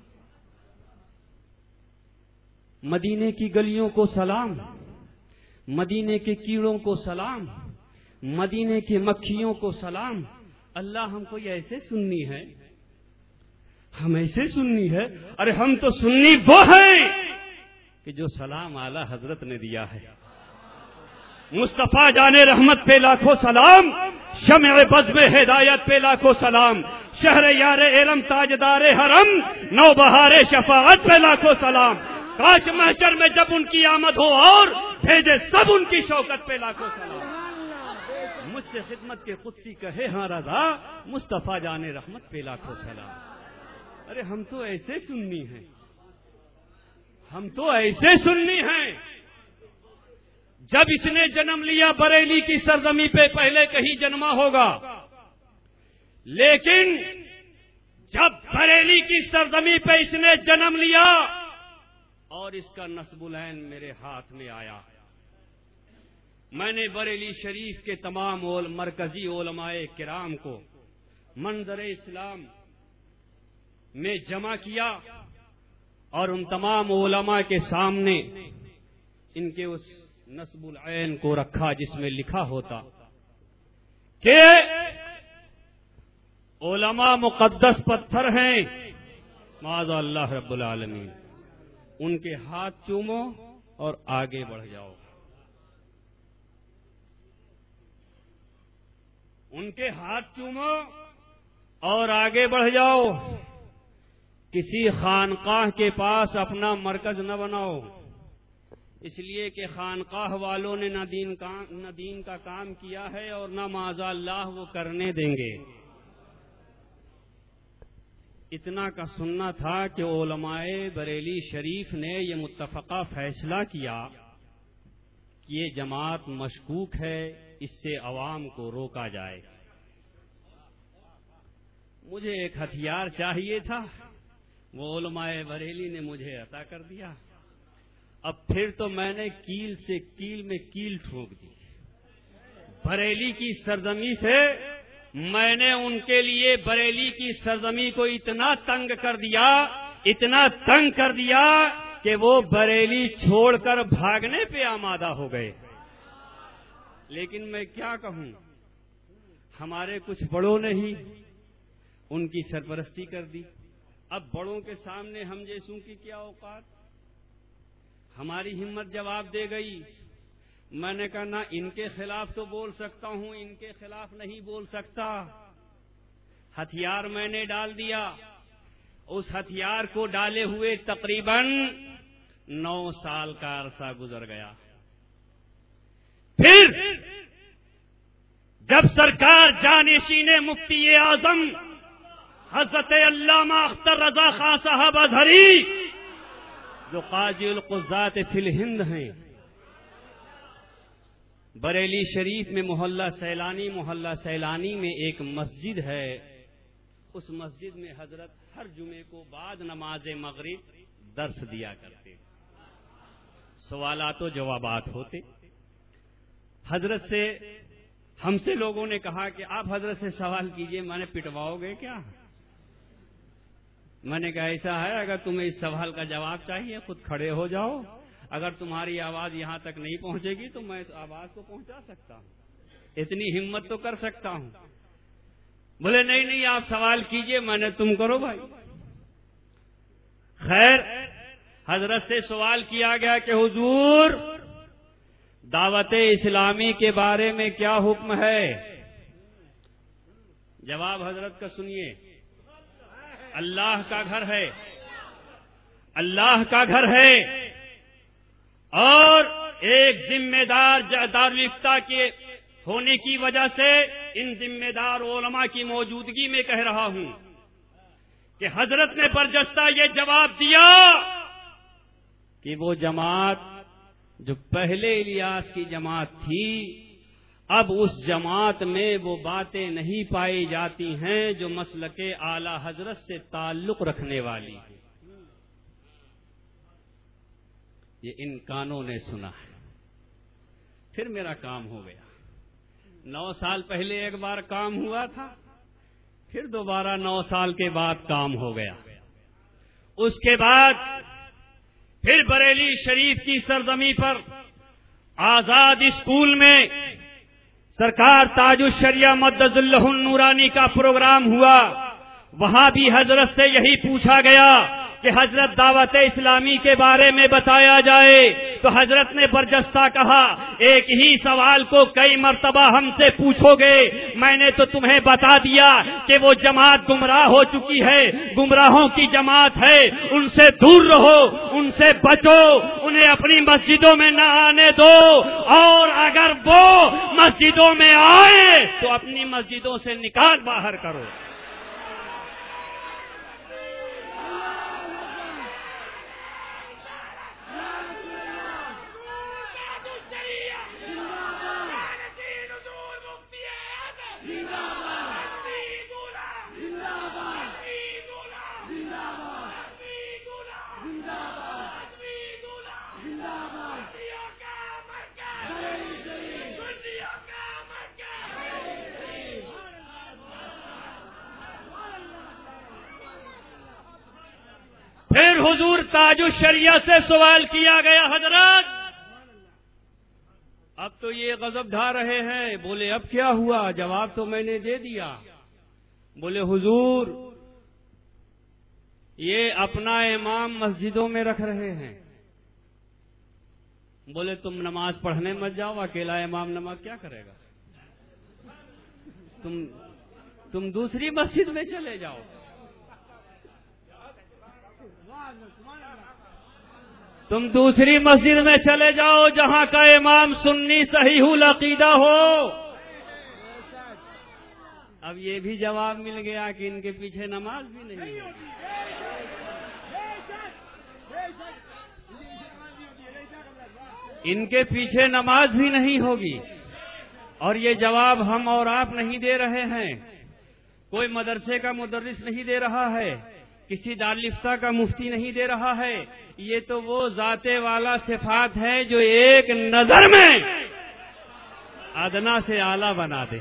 مدینے کی گلیوں کو سلام، مدینے کے کیڑوں کو سلام، مدینے کے مکھیوں کو سلام۔ اللہ ہم کو یہ ایسے سننی ہے، ہم ایسے سننی ہے، ارے ہم تو سننی وہ ہیں کہ جو سلام اعلی حضرت نے دیا ہے۔ مصطفیٰ جان رحمت پہ لاکھوں سلام، شمع بزم ہدایت پہ لاکھوں سلام، شہر یار علم تاجدار حرم، نو بہار شفاعت پہ لاکھوں سلام۔ کاش محشر میں جب ان کی آمد ہو اور بھیجے سب ان کی شوکت پہ لاکھوں سلام۔ مجھ سے خدمت کے قدسی کہے ہاں رضا، مصطفیٰ جان رحمت پہ لاکھوں سلام۔ ارے ہم تو ایسے سننی ہیں، ہم تو ایسے سننی ہیں۔ جب اس نے جنم لیا بریلی کی سرزمین پہ، پہلے کہیں جنما ہوگا، لیکن جب بریلی کی سرزمین پہ اس نے جنم لیا اور اس کا نسب العین میرے ہاتھ میں آیا، میں نے بریلی شریف کے تمام مرکزی علماء کرام کو منظر اسلام میں جمع کیا اور ان تمام علماء کے سامنے ان کے اس نسب العین کو رکھا جس میں لکھا ہوتا کہ علماء مقدس پتھر ہیں، معاذ اللہ رب العالمین، ان کے ہاتھ چومو اور آگے بڑھ جاؤ، ان کے ہاتھ چومو اور آگے بڑھ جاؤ، کسی خانقاہ کے پاس اپنا مرکز نہ بناؤ، اس لیے کہ خانقاہ والوں نے نہ دین کا نہ دین کا کام کیا ہے اور نہ معاذ اللہ وہ کرنے دیں گے۔ اتنا کا سننا تھا کہ علماء بریلی شریف نے یہ متفقہ فیصلہ کیا کہ یہ جماعت مشکوک ہے، اس سے عوام کو روکا جائے۔ مجھے ایک ہتھیار چاہیے تھا، وہ علماء بریلی نے مجھے عطا کر دیا۔ اب پھر تو میں نے کیل سے کیل میں کیل ٹھوک دی، بریلی کی سرزمین سے میں نے ان کے لیے بریلی کی سرزمین کو اتنا تنگ کر دیا، اتنا تنگ کر دیا کہ وہ بریلی چھوڑ کر بھاگنے پہ آمادہ ہو گئے۔ لیکن میں کیا کہوں، ہمارے کچھ بڑوں نے ہی ان کی سرپرستی کر دی۔ اب بڑوں کے سامنے ہم جیسوں کی کیا اوقات، ہماری ہمت جواب دے گئی۔ میں نے کہا نہ ان کے خلاف تو بول سکتا ہوں، ان کے خلاف نہیں بول سکتا۔ ہتھیار میں نے ڈال دیا، اس ہتھیار کو ڈالے ہوئے تقریباً نو سال کا عرصہ گزر گیا۔ پھر جب سرکار جانشین مفتی اعظم حضرت علامہ اختر رضا خان صاحب ازہری جو قاضی القضات فی الہند ہیں، بریلی شریف میں محلہ سیلانی محلہ سیلانی میں ایک مسجد ہے، اس مسجد میں حضرت ہر جمعے کو بعد نماز مغرب درس دیا کرتے، سوالات و جوابات ہوتے۔ حضرت سے ہم سے لوگوں نے کہا کہ آپ حضرت سے سوال کیجئے، میں نے پٹواؤ گے کیا؟ میں نے کہا ایسا ہے، اگر تمہیں اس سوال کا جواب چاہیے خود کھڑے ہو جاؤ، اگر تمہاری آواز یہاں تک نہیں پہنچے گی تو میں اس آواز کو پہنچا سکتا ہوں، اتنی ہمت تو کر سکتا ہوں۔ بولے نہیں نہیں آپ سوال کیجئے، میں نے تم کرو بھائی۔ خیر، حضرت سے سوال کیا گیا کہ حضور دعوت اسلامی کے بارے میں کیا حکم ہے؟ جواب حضرت کا سنیے، اللہ کا گھر ہے، اللہ کا گھر ہے، اور ایک ذمہ دار دارالفتہ کے ہونے کی وجہ سے ان ذمہ دار علماء کی موجودگی میں کہہ رہا ہوں کہ حضرت نے برجستہ یہ جواب دیا کہ وہ جماعت جو پہلے الیاس کی جماعت تھی، اب اس جماعت میں وہ باتیں نہیں پائی جاتی ہیں جو مسلک اعلی حضرت سے تعلق رکھنے والی ہیں۔ یہ ان کانوں نے سنا ہے۔ پھر میرا کام ہو گیا۔ نو سال پہلے ایک بار کام ہوا تھا، پھر دوبارہ نو سال کے بعد کام ہو گیا۔ اس کے بعد پھر بریلی شریف کی سرزمین پر آزاد اسکول میں سرکار تاج الشریعہ مدد اللہ النورانی کا پروگرام ہوا۔ وہاں بھی حضرت سے یہی پوچھا گیا کہ حضرت دعوت اسلامی کے بارے میں بتایا جائے، تو حضرت نے برجستہ کہا ایک ہی سوال کو کئی مرتبہ ہم سے پوچھو گے، میں نے تو تمہیں بتا دیا کہ وہ جماعت گمراہ ہو چکی ہے، گمراہوں کی جماعت ہے، ان سے دور رہو، ان سے بچو، انہیں اپنی مسجدوں میں نہ آنے دو، اور اگر وہ مسجدوں میں آئے تو اپنی مسجدوں سے نکال باہر کرو۔ پھر حضور تاج الشریعہ سے سوال کیا گیا، حضرت اب تو یہ غضب ڈھا رہے ہیں۔ بولے اب کیا ہوا؟ جواب تو میں نے دے دیا۔ بولے حضور یہ اپنا امام مسجدوں میں رکھ رہے ہیں۔ بولے تم نماز پڑھنے مت جاؤ، اکیلا امام نماز کیا کرے گا؟ تم تم دوسری مسجد میں چلے جاؤ۔ تم دوسری مسجد میں چلے جاؤ جہاں کا امام سنی صحیح العقیدہ ہو۔ اب یہ بھی جواب مل گیا کہ ان کے پیچھے نماز بھی نہیں ہوگی۔ ان کے پیچھے نماز بھی نہیں ہوگی، اور یہ جواب ہم اور آپ نہیں دے رہے ہیں، کوئی مدرسے کا مدرس نہیں دے رہا ہے، کسی دارالفتہ کا مفتی نہیں دے رہا ہے، یہ تو وہ ذاتے والا صفات ہے جو ایک نظر میں ادنا سے اعلیٰ بنا دے،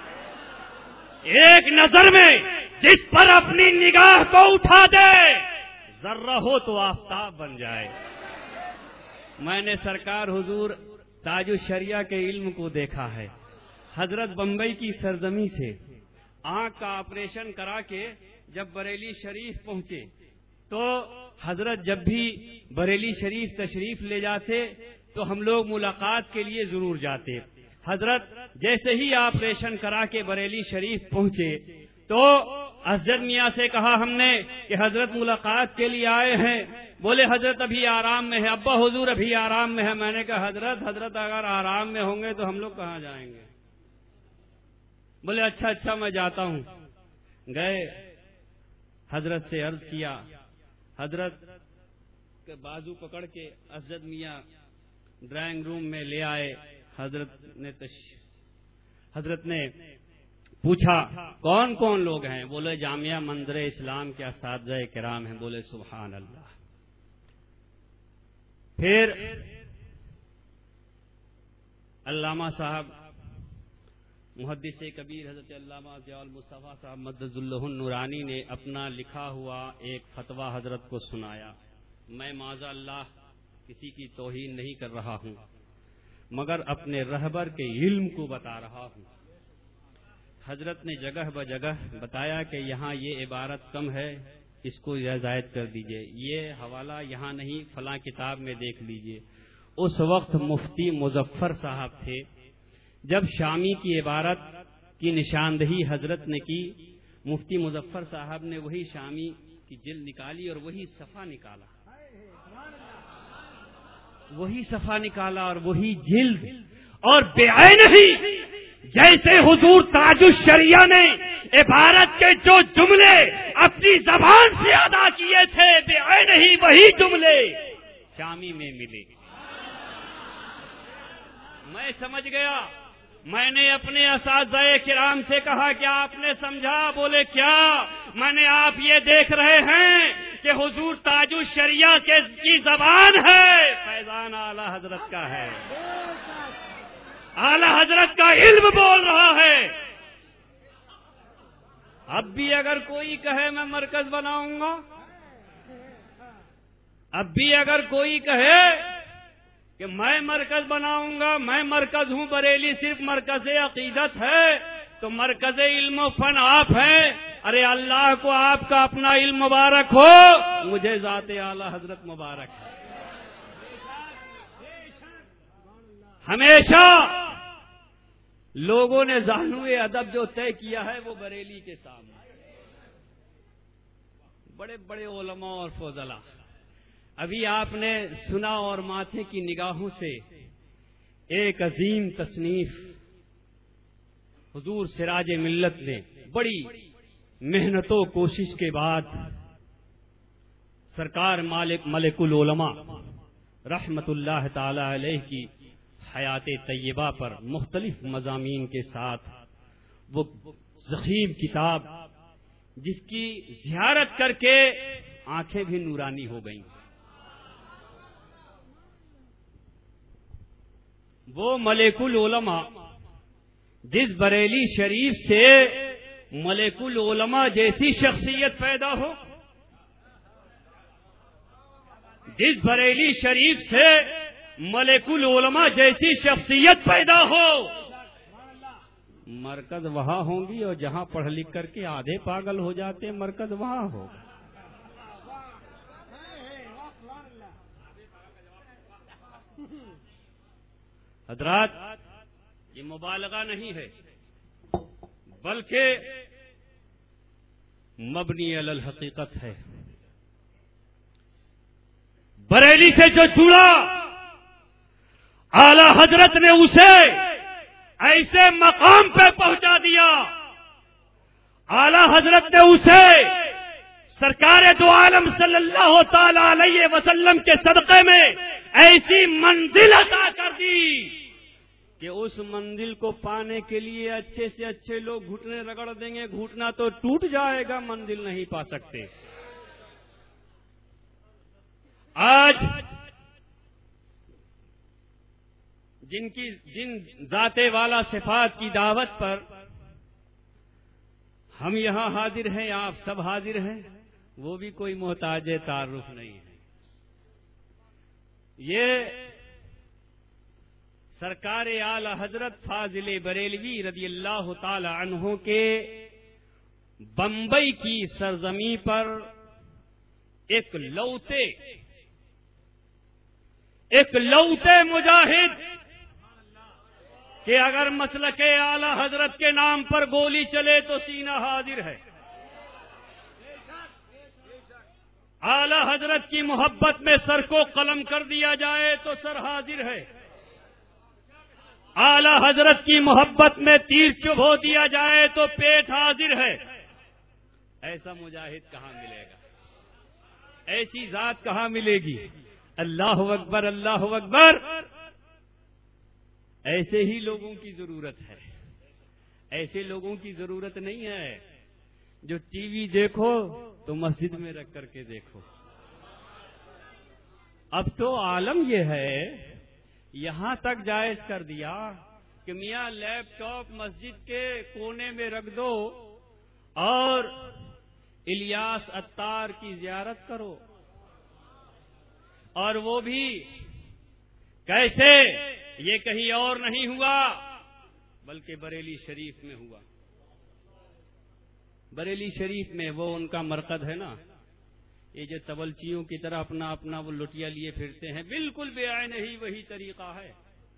ایک نظر میں جس پر اپنی نگاہ کو اٹھا دے، ذرہ ہو تو آفتاب بن جائے۔ میں نے سرکار حضور تاج الشریعہ کے علم کو دیکھا ہے۔ حضرت بمبئی کی سرزمین سے آنکھ کا آپریشن کرا کے جب بریلی شریف پہنچے تو حضرت جب بھی بریلی شریف تشریف لے جاتے تو ہم لوگ ملاقات کے لیے ضرور جاتے۔ حضرت جیسے ہی آپریشن کرا کے بریلی شریف پہنچے تو اسجد میاں سے کہا ہم نے کہ حضرت ملاقات کے لیے آئے ہیں۔ بولے حضرت ابھی آرام میں ہے۔ ابا حضور ابھی آرام میں ہے۔ میں نے کہا حضرت حضرت اگر آرام میں ہوں گے تو ہم لوگ کہاں جائیں گے؟ بولے اچھا اچھا میں جاتا ہوں۔ گئے، حضرت سے عرض کیا، حضرت کے بازو پکڑ کے اسجد میاں ڈرائنگ روم میں لے آئے۔ حضرت نے تش... حضرت نے پوچھا کون کون لوگ ہیں؟ بولے جامعہ منظر اسلام کے اساتذہ کرام ہیں۔ بولے سبحان اللہ۔ پھر علامہ صاحب محدث کبیر حضرت علامہ ضیاء المصطفیٰ صاحب مدد اللہ النورانی نے اپنا لکھا ہوا ایک فتویٰ حضرت کو سنایا۔ میں معاذ اللہ کسی کی توہین نہیں کر رہا ہوں، مگر اپنے رہبر کے علم کو بتا رہا ہوں۔ حضرت نے جگہ بجگہ بتایا کہ یہاں یہ عبارت کم ہے، اس کو زائد کر دیجئے، یہ حوالہ یہاں نہیں، فلاں کتاب میں دیکھ لیجئے۔ اس وقت مفتی مظفر صاحب تھے، جب شامی کی عبارت کی نشاندہی حضرت نے کی، مفتی مظفر صاحب نے وہی شامی کی جلد نکالی اور وہی صفحہ نکالا، وہی صفحہ نکالا اور وہی جلد، اور بعین ہی جیسے حضور تاج الشریعہ نے عبارت کے جو جملے اپنی زبان سے ادا کیے تھے، بعین ہی وہی جملے شامی میں ملے۔ میں سمجھ گیا، میں نے اپنے اساتذہ کرام سے کہا کہ آپ نے سمجھا؟ بولے کیا؟ میں نے آپ یہ دیکھ رہے ہیں کہ حضور تاج الشریعہ کی زبان ہے، فیضان اعلی حضرت کا ہے، اعلی حضرت کا علم بول رہا ہے۔ اب بھی اگر کوئی کہے میں مرکز بناؤں گا، اب بھی اگر کوئی کہے کہ میں مرکز بناؤں گا، میں مرکز ہوں، بریلی صرف مرکز عقیدت ہے، تو مرکز علم و فن آپ ہیں۔ ارے اللہ کو آپ کا اپنا علم مبارک ہو، مجھے ذات اعلی حضرت مبارک ہے۔ ہمیشہ لوگوں نے ذہنوِ ادب جو طے کیا ہے وہ بریلی کے سامنے، بڑے بڑے علماء اور فضلاء۔ ابھی آپ نے سنا اور ماتھے کی نگاہوں سے ایک عظیم تصنیف حضور سراج ملت نے بڑی محنت و کوشش کے بعد سرکار مالک ملک العلماء رحمت اللہ تعالی علیہ کی حیات طیبہ پر مختلف مضامین کے ساتھ وہ ضخیم کتاب، جس کی زیارت کر کے آنکھیں بھی نورانی ہو گئیں، وہ ملک العلماء، جس بریلی شریف سے ملک العلماء جیسی شخصیت پیدا ہو، جس بریلی شریف سے ملک العلماء جیسی شخصیت پیدا ہو، مرکز وہاں ہوں گی، اور جہاں پڑھ لکھ کر کے آدھے پاگل ہو جاتے مرکز وہاں ہوگا۔ حضرات، یہ مبالغہ نہیں ہے، بلکہ مبنی علی الحقیقت ہے۔ بریلی سے جو جڑا، اعلی حضرت نے اسے ایسے مقام پہ پہنچا دیا، اعلی حضرت نے اسے سرکار دو عالم صلی اللہ تعالی علیہ وسلم کے صدقے میں ایسی منزل عطا کر دی کہ اس منزل کو پانے کے لیے اچھے سے اچھے لوگ گھٹنے رگڑ دیں گے، گھٹنا تو ٹوٹ جائے گا، منزل نہیں پا سکتے۔ آج جن کی جن ذات والا صفات کی دعوت پر ہم یہاں حاضر ہیں، آپ سب حاضر ہیں، وہ بھی کوئی محتاج تعارف نہیں ہے۔ یہ سرکار اعلی حضرت فاضل بریلوی رضی اللہ تعالی عنہ کے بمبئی کی سرزمین پر ایک لوتے ایک لوتے مجاہد کہ اگر مسلک اعلی حضرت کے نام پر گولی چلے تو سینہ حاضر ہے، اعلی حضرت کی محبت میں سر کو قلم کر دیا جائے تو سر حاضر ہے، اعلی حضرت کی محبت میں تیر چبھو دیا جائے تو پیٹ حاضر ہے۔ ایسا مجاہد کہاں ملے گا؟ ایسی ذات کہاں ملے گی؟ اللہ اکبر، اللہ اکبر۔ ایسے ہی لوگوں کی ضرورت ہے، ایسے لوگوں کی ضرورت نہیں ہے جو ٹی وی دیکھو تو مسجد میں رکھ کر کے دیکھو۔ اب تو عالم یہ ہے، یہاں تک جائز کر دیا کہ میاں لیپ ٹاپ مسجد کے کونے میں رکھ دو اور الیاس عطار کی زیارت کرو، اور وہ بھی کیسے؟ یہ کہیں اور نہیں ہوا بلکہ بریلی شریف میں ہوا۔ بریلی شریف میں وہ ان کا مرکز ہے نا، یہ جو تبلچیوں کی طرح اپنا اپنا وہ لٹیا لیے پھرتے ہیں، بالکل بے عین ہی وہی طریقہ ہے۔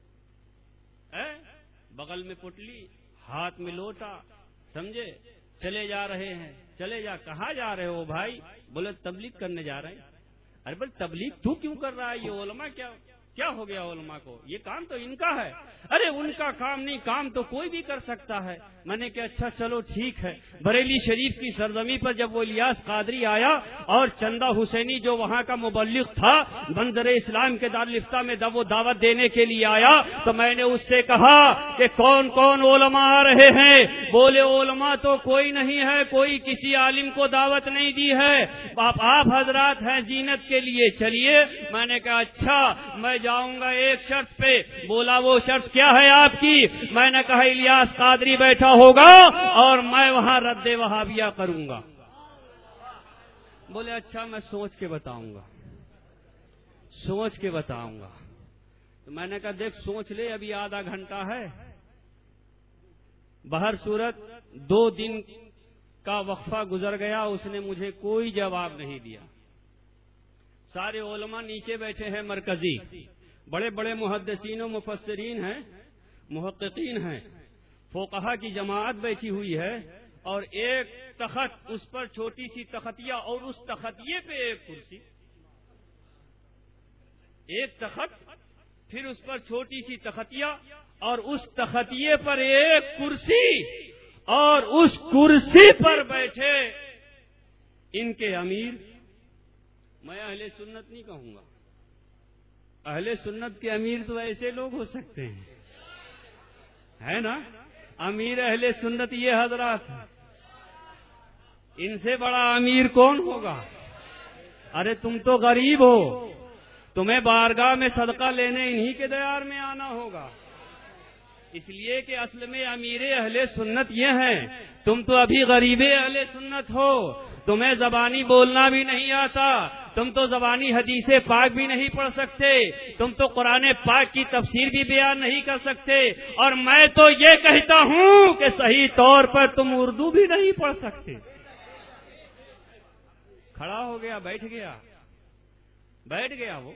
بغل میں پٹلی، ہاتھ میں لوٹا، سمجھے؟ چلے جا رہے ہیں، چلے جا۔ کہاں جا رہے ہو بھائی؟ بولے تبلیغ کرنے جا رہے ہیں۔ ارے بھائی تبلیغ تو کیوں کر رہا ہے؟ یہ علماء کیا کیا ہو گیا علماء کو؟ یہ کام تو ان کا ہے۔ ارے ان کا کام نہیں، کام تو کوئی بھی کر سکتا ہے۔ میں نے کہا اچھا چلو ٹھیک ہے۔ بریلی شریف کی سرزمین پر جب وہ الیاس قادری آیا اور چندہ حسینی جو وہاں کا مبلغ تھا منظر اسلام کے دارالفتہ میں جب وہ دعوت دینے کے لیے آیا تو میں نے اس سے کہا کہ کون کون علماء آ رہے ہیں؟ بولے علماء تو کوئی نہیں ہے، کوئی کسی عالم کو دعوت نہیں دی ہے، آپ آپ حضرات ہیں زینت کے لیے، چلیے۔ میں نے کہا اچھا میں جاؤں گا ایک شرط پہ۔ بولا وہ شرط کیا ہے آپ کی؟ میں نے کہا الیاس قادری بیٹھا ہوگا اور میں وہاں رد وہابیہ کروں گا۔ بولے اچھا میں سوچ کے بتاؤں گا، سوچ کے بتاؤں گا۔ تو میں نے کہا دیکھ سوچ لے، ابھی آدھا گھنٹہ ہے۔ بہر صورت دو دن کا وقفہ گزر گیا، اس نے مجھے کوئی جواب نہیں دیا۔ سارے علماء نیچے بیٹھے ہیں مرکزی، بڑے بڑے محدثین و مفسرین ہیں، محققین ہیں، فقہا کی جماعت بیٹھی ہوئی ہے، اور ایک تخت، اس پر چھوٹی سی تختیہ، اور اس تختیے پہ ایک کرسی، ایک تخت، پھر اس پر چھوٹی سی تختیہ، اور اس تختیے پر ایک کرسی، اور اس کرسی پر بیٹھے ان کے امیر۔ میں اہل سنت نہیں کہوں گا، اہل سنت کے امیر تو ایسے لوگ ہو سکتے ہیں، ہے نا؟ امیر اہل سنت یہ حضرات، ان سے بڑا امیر کون ہوگا؟ ارے تم تو غریب ہو، تمہیں بارگاہ میں صدقہ لینے انہی کے دیار میں آنا ہوگا، اس لیے کہ اصل میں امیر اہل سنت یہ ہیں۔ تم تو ابھی غریب اہل سنت ہو، تمہیں زبانی بولنا بھی نہیں آتا، تم تو زبانی حدیث پاک بھی نہیں پڑھ سکتے، تم تو قرآن پاک کی تفسیر بھی بیان نہیں کر سکتے، اور میں تو یہ کہتا ہوں کہ صحیح طور پر تم اردو بھی نہیں پڑھ سکتے۔ کھڑا ہو گیا، بیٹھ گیا، بیٹھ گیا وہ،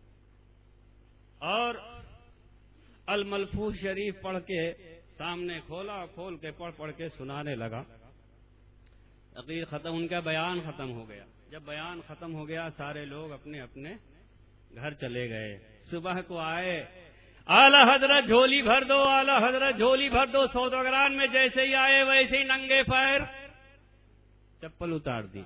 اور الملفوظ شریف پڑھ کے سامنے کھولا، کھول کے پڑھ پڑھ کے سنانے لگا۔ تقریر ختم، ان کا بیان ختم ہو گیا۔ جب بیان ختم ہو گیا سارے لوگ اپنے اپنے گھر چلے گئے۔ صبح کو آئے، اعلی حضرت جھولی بھر دو، اعلی حضرت جھولی بھر دو۔ سوداگران میں جیسے ہی آئے ویسے ہی ننگے پیر چپل اتار دی،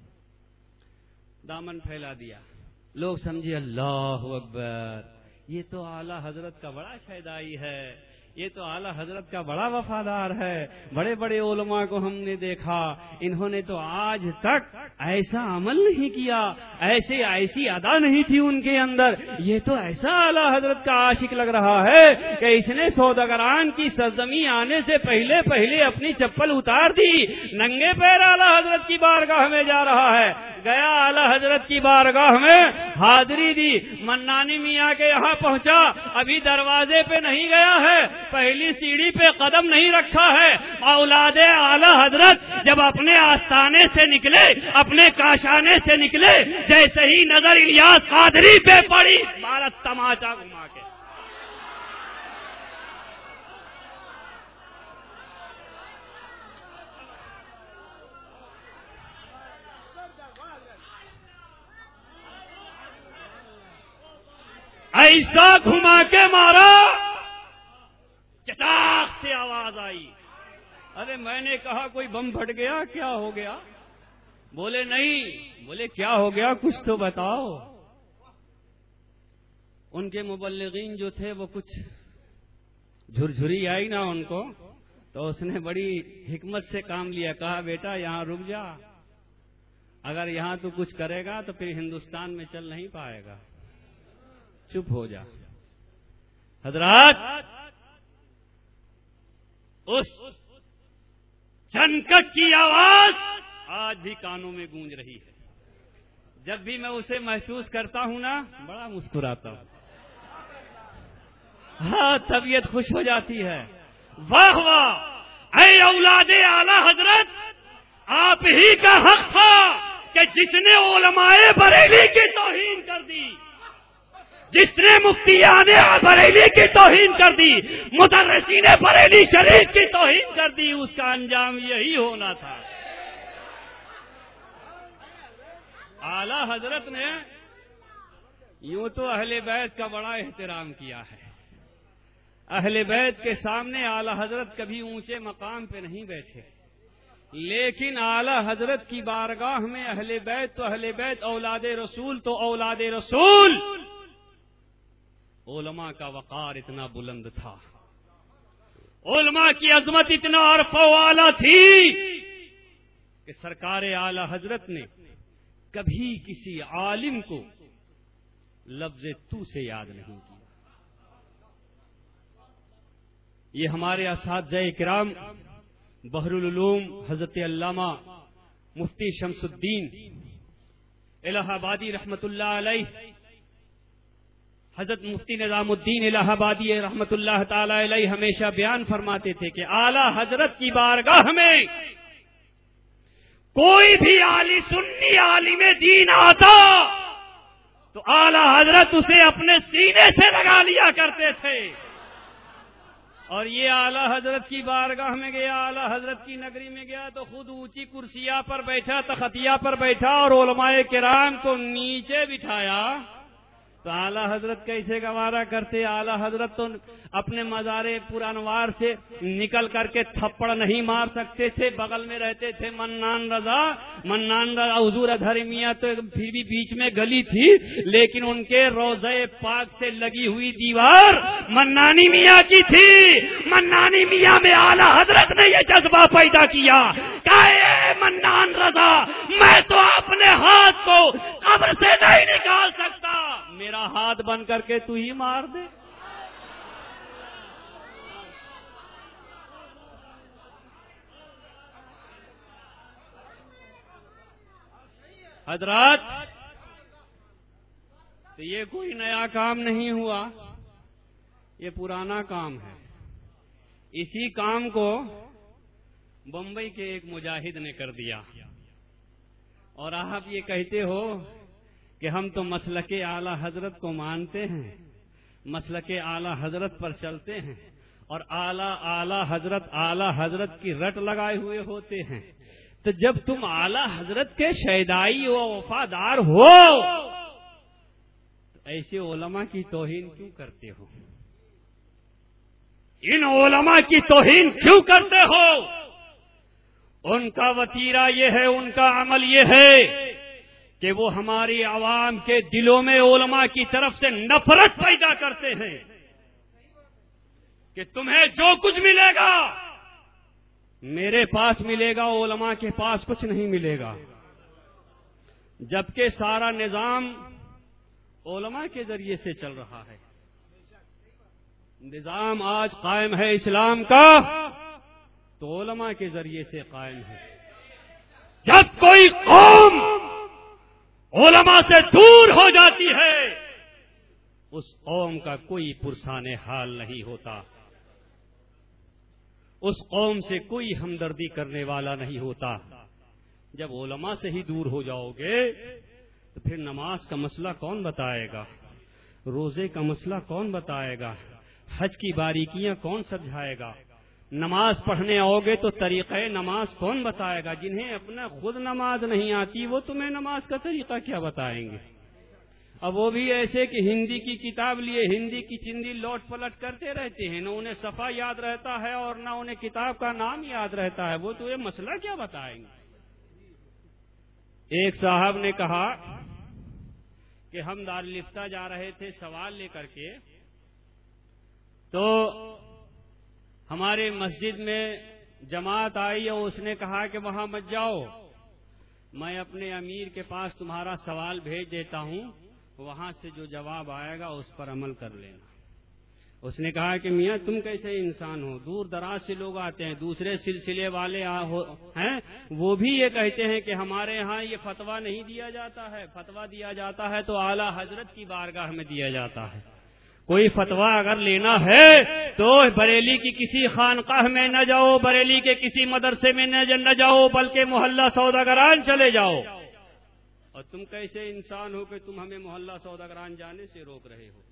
دامن پھیلا دیا۔ لوگ سمجھے اللہ اکبر، یہ تو اعلی حضرت کا بڑا شیدائی ہے، یہ تو اعلی حضرت کا بڑا وفادار ہے۔ بڑے بڑے علماء کو ہم نے دیکھا، انہوں نے تو آج تک ایسا عمل نہیں کیا، ایسے ایسی ادا نہیں تھی ان کے اندر، یہ تو ایسا اعلی حضرت کا عاشق لگ رہا ہے کہ اس نے سوداگران کی سرزمین آنے سے پہلے پہلے اپنی چپل اتار دی، ننگے پیر اعلی حضرت کی بارگاہ میں جا رہا ہے۔ گیا اعلی حضرت کی بارگاہ میں حاضری دی، منانی میاں کے یہاں پہنچا، ابھی دروازے پہ نہیں گیا ہے، پہلی سیڑھی پہ قدم نہیں رکھا ہے۔ اولاد اعلی حضرت جب اپنے آستانے سے نکلے، اپنے کاشانے سے نکلے، جیسے ہی نظر الیاس قادری پہ پڑی، بھارت تماچا گھما کے ایسا گھما کے مارا، چٹاک سے آواز آئی۔ ارے میں نے کہا کوئی بم پھٹ گیا، کیا ہو گیا؟ بولے نہیں۔ بولے کیا ہو گیا، کچھ تو بتاؤ۔ ان کے مبلغین جو تھے وہ کچھ جھرجھری آئی نا ان کو، تو اس نے بڑی حکمت سے کام لیا، کہا بیٹا یہاں رک جا، اگر یہاں تو کچھ کرے گا تو پھر ہندوستان میں چل نہیں پائے گا، چپ ہو جا۔ حضرات اس چنکٹ کی آواز آج بھی کانوں میں گونج رہی ہے۔ جب بھی میں اسے محسوس کرتا ہوں نا بڑا مسکراتا ہوں، ہاں طبیعت خوش ہو جاتی ہے. واہ واہ، اے اولاد اعلی حضرت، آپ ہی کا حق تھا کہ جس نے علماء بریلی کی توہین کر دی، جس نے مفتیان بریلی کی توہین کر دی، مدرسین بریلی شریف کی توہین کر دی، اس کا انجام یہی ہونا تھا. اعلی حضرت نے یوں تو اہل بیت کا بڑا احترام کیا ہے. اہل بیت کے سامنے اعلی حضرت کبھی اونچے مقام پہ نہیں بیٹھے، لیکن اعلی حضرت کی بارگاہ میں اہل بیت تو اہل بیت، اولاد رسول تو اولاد رسول، علماء کا وقار اتنا بلند تھا، علماء کی عظمت اتنا عرف و اعلیٰ تھی کہ سرکار اعلی حضرت نے کبھی کسی عالم کو لفظ تو سے یاد نہیں کیا. یہ ہمارے اساتذہ کرام بحر العلوم حضرت علامہ مفتی شمس الدین الہ آبادی رحمت اللہ علیہ، حضرت مفتی نظام الدین الہ آبادی رحمت اللہ تعالی علیہ ہمیشہ بیان فرماتے تھے کہ اعلی حضرت کی بارگاہ میں کوئی بھی عالی سنی عالم دین آتا تو اعلی حضرت اسے اپنے سینے سے لگا لیا کرتے تھے. اور یہ اعلی حضرت کی بارگاہ میں گیا، اعلی حضرت کی نگری میں گیا تو خود اونچی کرسیاں پر بیٹھا، تختیہ پر بیٹھا اور علماء کرام کو نیچے بٹھایا. تو اعلی حضرت کیسے گوارا کرتے؟ اعلی حضرت تو اپنے مزار پرانوار سے نکل کر کے تھپڑ نہیں مار سکتے تھے، بغل میں رہتے تھے منان رضا. منان رضا حضور اظہر میاں تو پھر بھی بیچ میں گلی تھی، لیکن ان کے روضہ پاک سے لگی ہوئی دیوار منانی میاں کی تھی. منانی میاں میں اعلی حضرت نے یہ جذبہ پیدا کیا کہ اے منان رضا، میں تو اپنے ہاتھ کو قبر سے نہیں نکال سکتا، میرا ہاتھ بن کر کے تو ہی مار دے. حضرات، تو یہ کوئی نیا کام نہیں ہوا، یہ پرانا کام ہے. اسی کام کو بمبئی کے ایک مجاہد نے کر دیا، اور آپ یہ کہتے ہو کہ ہم تو مسلک اعلی حضرت کو مانتے ہیں، مسلک اعلی حضرت پر چلتے ہیں، اور اعلی اعلی حضرت اعلی حضرت کی رٹ لگائے ہوئے ہوتے ہیں. تو جب تم اعلی حضرت کے شیدائی و وفادار ہو تو ایسے علماء کی توہین کیوں کرتے ہو؟ ان علماء کی توہین کیوں کرتے ہو؟ ان کا وتیرہ یہ ہے، ان کا عمل یہ ہے کہ وہ ہماری عوام کے دلوں میں علماء کی طرف سے نفرت پیدا کرتے ہیں کہ تمہیں جو کچھ ملے گا میرے پاس ملے گا، علماء کے پاس کچھ نہیں ملے گا. جبکہ سارا نظام علماء کے ذریعے سے چل رہا ہے. نظام آج قائم ہے اسلام کا تو علماء کے ذریعے سے قائم ہے. جب کوئی قوم علماء سے دور ہو جاتی ہے اس قوم کا کوئی پرسان حال نہیں ہوتا، اس قوم سے کوئی ہمدردی کرنے والا نہیں ہوتا. جب علماء سے ہی دور ہو جاؤ گے تو پھر نماز کا مسئلہ کون بتائے گا، روزے کا مسئلہ کون بتائے گا، حج کی باریکیاں کون سمجھائے گا، نماز پڑھنے آؤ گے تو طریقہ نماز کون بتائے گا؟ جنہیں اپنا خود نماز نہیں آتی وہ تمہیں نماز کا طریقہ کیا بتائیں گے؟ اب وہ بھی ایسے کہ ہندی کی کتاب لیے ہندی کی چندی لوٹ پلٹ کرتے رہتے ہیں، نہ انہیں صفحہ یاد رہتا ہے اور نہ انہیں کتاب کا نام یاد رہتا ہے، وہ تو یہ مسئلہ کیا بتائیں گے؟ ایک صاحب نے کہا کہ ہم دارالفتہ جا رہے تھے سوال لے کر کے، تو ہمارے مسجد میں جماعت آئی اور اس نے کہا کہ وہاں مت جاؤ، میں اپنے امیر کے پاس تمہارا سوال بھیج دیتا ہوں، وہاں سے جو جواب آئے گا اس پر عمل کر لینا. اس نے کہا کہ میاں تم کیسے انسان ہو، دور دراز سے لوگ آتے ہیں، دوسرے سلسلے والے ہیں، وہ بھی یہ کہتے ہیں کہ ہمارے ہاں یہ فتویٰ نہیں دیا جاتا ہے، فتویٰ دیا جاتا ہے تو اعلیٰ حضرت کی بارگاہ میں دیا جاتا ہے۔ کوئی فتویٰ اگر لینا ہے تو بریلی کی کسی خانقاہ میں نہ جاؤ، بریلی کے کسی مدرسے میں نہ جاؤ، بلکہ محلہ سوداگران چلے جاؤ۔ اور تم کیسے انسان ہو کہ تم ہمیں محلہ سوداگران جانے سے روک رہے ہو؟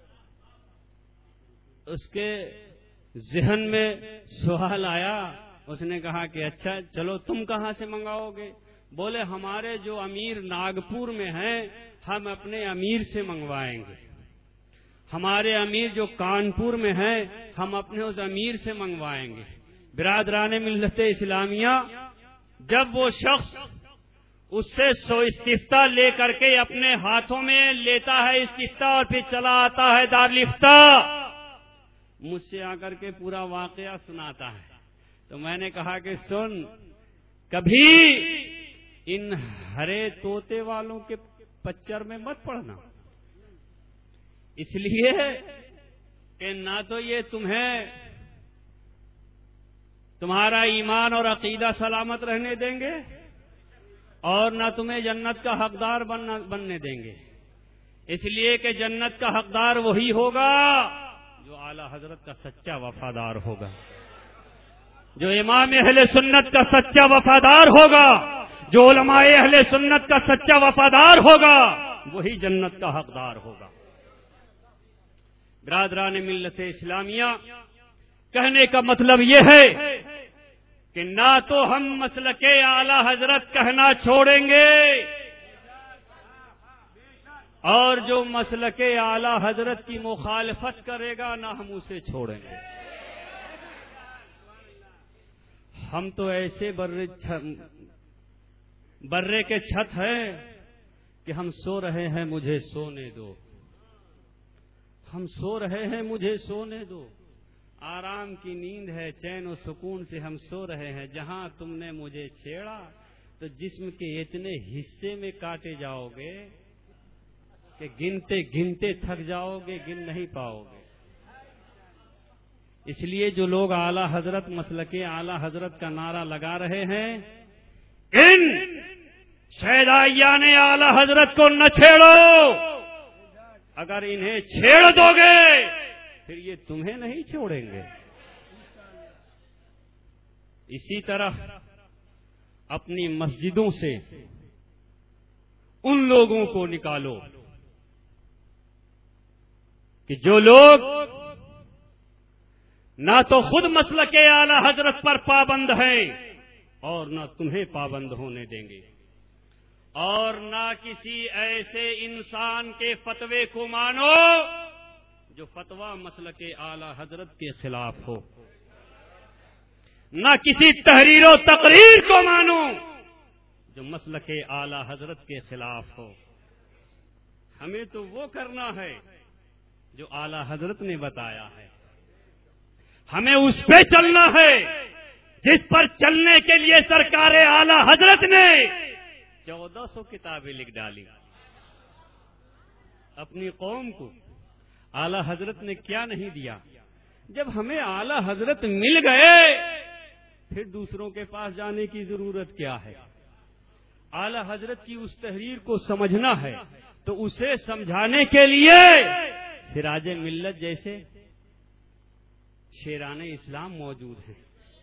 اس کے ذہن میں سوال آیا، اس نے کہا کہ اچھا چلو تم کہاں سے منگاؤ گے؟ بولے ہمارے جو امیر ناگپور میں ہیں ہم اپنے امیر سے منگوائیں گے، ہمارے امیر جو کانپور میں ہیں ہم اپنے اس امیر سے منگوائیں گے۔ برادران ملت اسلامیہ، جب وہ شخص اس سے سو استفتاء لے کر کے اپنے ہاتھوں میں لیتا ہے استفتاء اور پھر چلا آتا ہے دارالفتاء، مجھ سے آ کر کے پورا واقعہ سناتا ہے، تو میں نے کہا کہ سن، کبھی ان ہرے طوطے والوں کے پچر میں مت پڑنا، اس لیے کہ نہ تو یہ تمہیں تمہارا ایمان اور عقیدہ سلامت رہنے دیں گے اور نہ تمہیں جنت کا حقدار بننے دیں گے، اس لیے کہ جنت کا حقدار وہی ہوگا جو اعلی حضرت کا سچا وفادار ہوگا، جو امام اہل سنت کا سچا وفادار ہوگا، جو علماء اہل سنت کا سچا وفادار ہوگا وہی جنت کا حقدار ہوگا۔ برادران ملت اسلامیہ، کہنے کا مطلب یہ ہے کہ نہ تو ہم مسلک اعلی حضرت کہنا چھوڑیں گے اور جو مسلک اعلی حضرت کی مخالفت کرے گا نہ ہم اسے چھوڑیں گے۔ ہم تو ایسے برے برے کے چھت ہیں کہ ہم سو رہے ہیں مجھے سونے دو، ہم سو رہے ہیں مجھے سونے دو، آرام کی نیند ہے چین و سکون سے ہم سو رہے ہیں، جہاں تم نے مجھے چھیڑا تو جسم کے اتنے حصے میں کاٹے جاؤ گے کہ گنتے گنتے تھک جاؤ گے، گن نہیں پاؤ گے۔ اس لیے جو لوگ اعلی حضرت مسلک اعلی حضرت کا نعرہ لگا رہے ہیں، ان شیدائیان اعلی حضرت کو نہ چھیڑو، اگر انہیں چھیڑ دو گے پھر یہ تمہیں نہیں چھوڑیں گے۔ اسی طرح اپنی مسجدوں سے ان لوگوں کو نکالو کہ جو لوگ نہ تو خود مسلک اعلی حضرت پر پابند ہیں اور نہ تمہیں پابند ہونے دیں گے، اور نہ کسی ایسے انسان کے فتوے کو مانو جو فتویٰ مسلک اعلی حضرت کے خلاف ہو، نہ کسی تحریر و تقریر کو مانو جو مسلک اعلی حضرت کے خلاف ہو۔ ہمیں تو وہ کرنا ہے جو اعلی حضرت نے بتایا ہے، ہمیں اس پہ چلنا ہے جس پر چلنے کے لیے سرکار اعلی حضرت نے چودہ سو کتابیں لکھ ڈالی۔ اپنی قوم کو اعلی حضرت نے کیا نہیں دیا؟ جب ہمیں اعلی حضرت مل گئے پھر دوسروں کے پاس جانے کی ضرورت کیا ہے؟ اعلی حضرت کی اس تحریر کو سمجھنا ہے تو اسے سمجھانے کے لیے سراج ملت جیسے شیران اسلام موجود ہیں،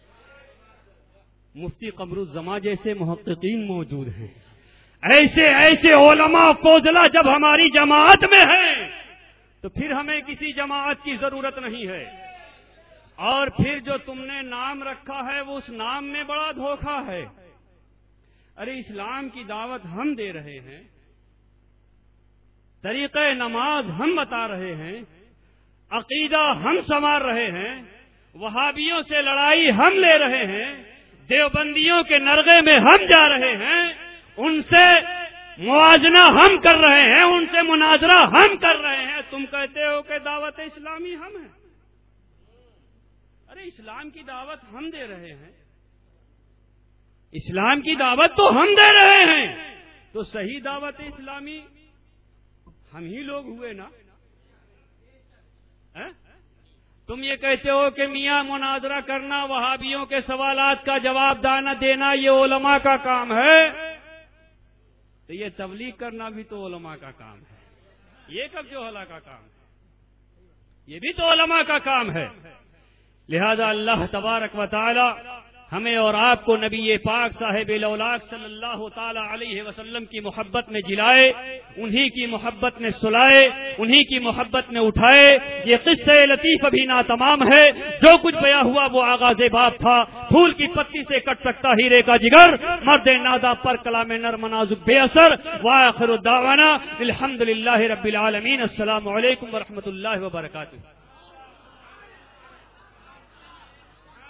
مفتی قمر الزمان جیسے محققین موجود ہیں، ایسے ایسے علماء فضلا جب ہماری جماعت میں ہیں تو پھر ہمیں کسی جماعت کی ضرورت نہیں ہے۔ اور پھر جو تم نے نام رکھا ہے وہ اس نام میں بڑا دھوکہ ہے۔ ارے اسلام کی دعوت ہم دے رہے ہیں، طریقہ نماز ہم بتا رہے ہیں، عقیدہ ہم سنوار رہے ہیں، وہابیوں سے لڑائی ہم لے رہے ہیں، دیوبندیوں کے نرغے میں ہم جا رہے ہیں، ان سے موازنہ ہم کر رہے ہیں، ان سے مناظرہ ہم کر رہے ہیں، تم کہتے ہو کہ دعوت اسلامی ہم ہیں۔ ارے اسلام کی دعوت ہم دے رہے ہیں، اسلام کی دعوت تو ہم دے رہے ہیں، تو صحیح دعوت اسلامی ہم ہی لوگ ہوئے نا۔ تم یہ کہتے ہو کہ میاں مناظرہ کرنا، وہابیوں کے سوالات کا جواب دانا دینا یہ علماء کا کام ہے، تو یہ تبلیغ کرنا بھی تو علماء کا کام ہے، یہ کب جو حلا کا کام ہے، یہ بھی تو علماء کا کام ہے۔ لہذا اللہ تبارک و تعالی ہمیں اور آپ کو نبی پاک صاحب الاولاق صلی اللہ تعالی علیہ وسلم کی محبت میں جلائے، انہی کی محبت میں سلائے، انہی کی محبت میں اٹھائے۔ یہ قصہ لطیف ابھی نا تمام ہے، جو کچھ بیان ہوا وہ آغاز باب تھا۔ پھول کی پتی سے کٹ سکتا ہیرے کا جگر، مرد نادا پر کلام نرم نازک بے اثر۔ وآخر دعوانا الحمد للہ رب العالمین۔ السلام علیکم ورحمۃ اللہ وبرکاتہ۔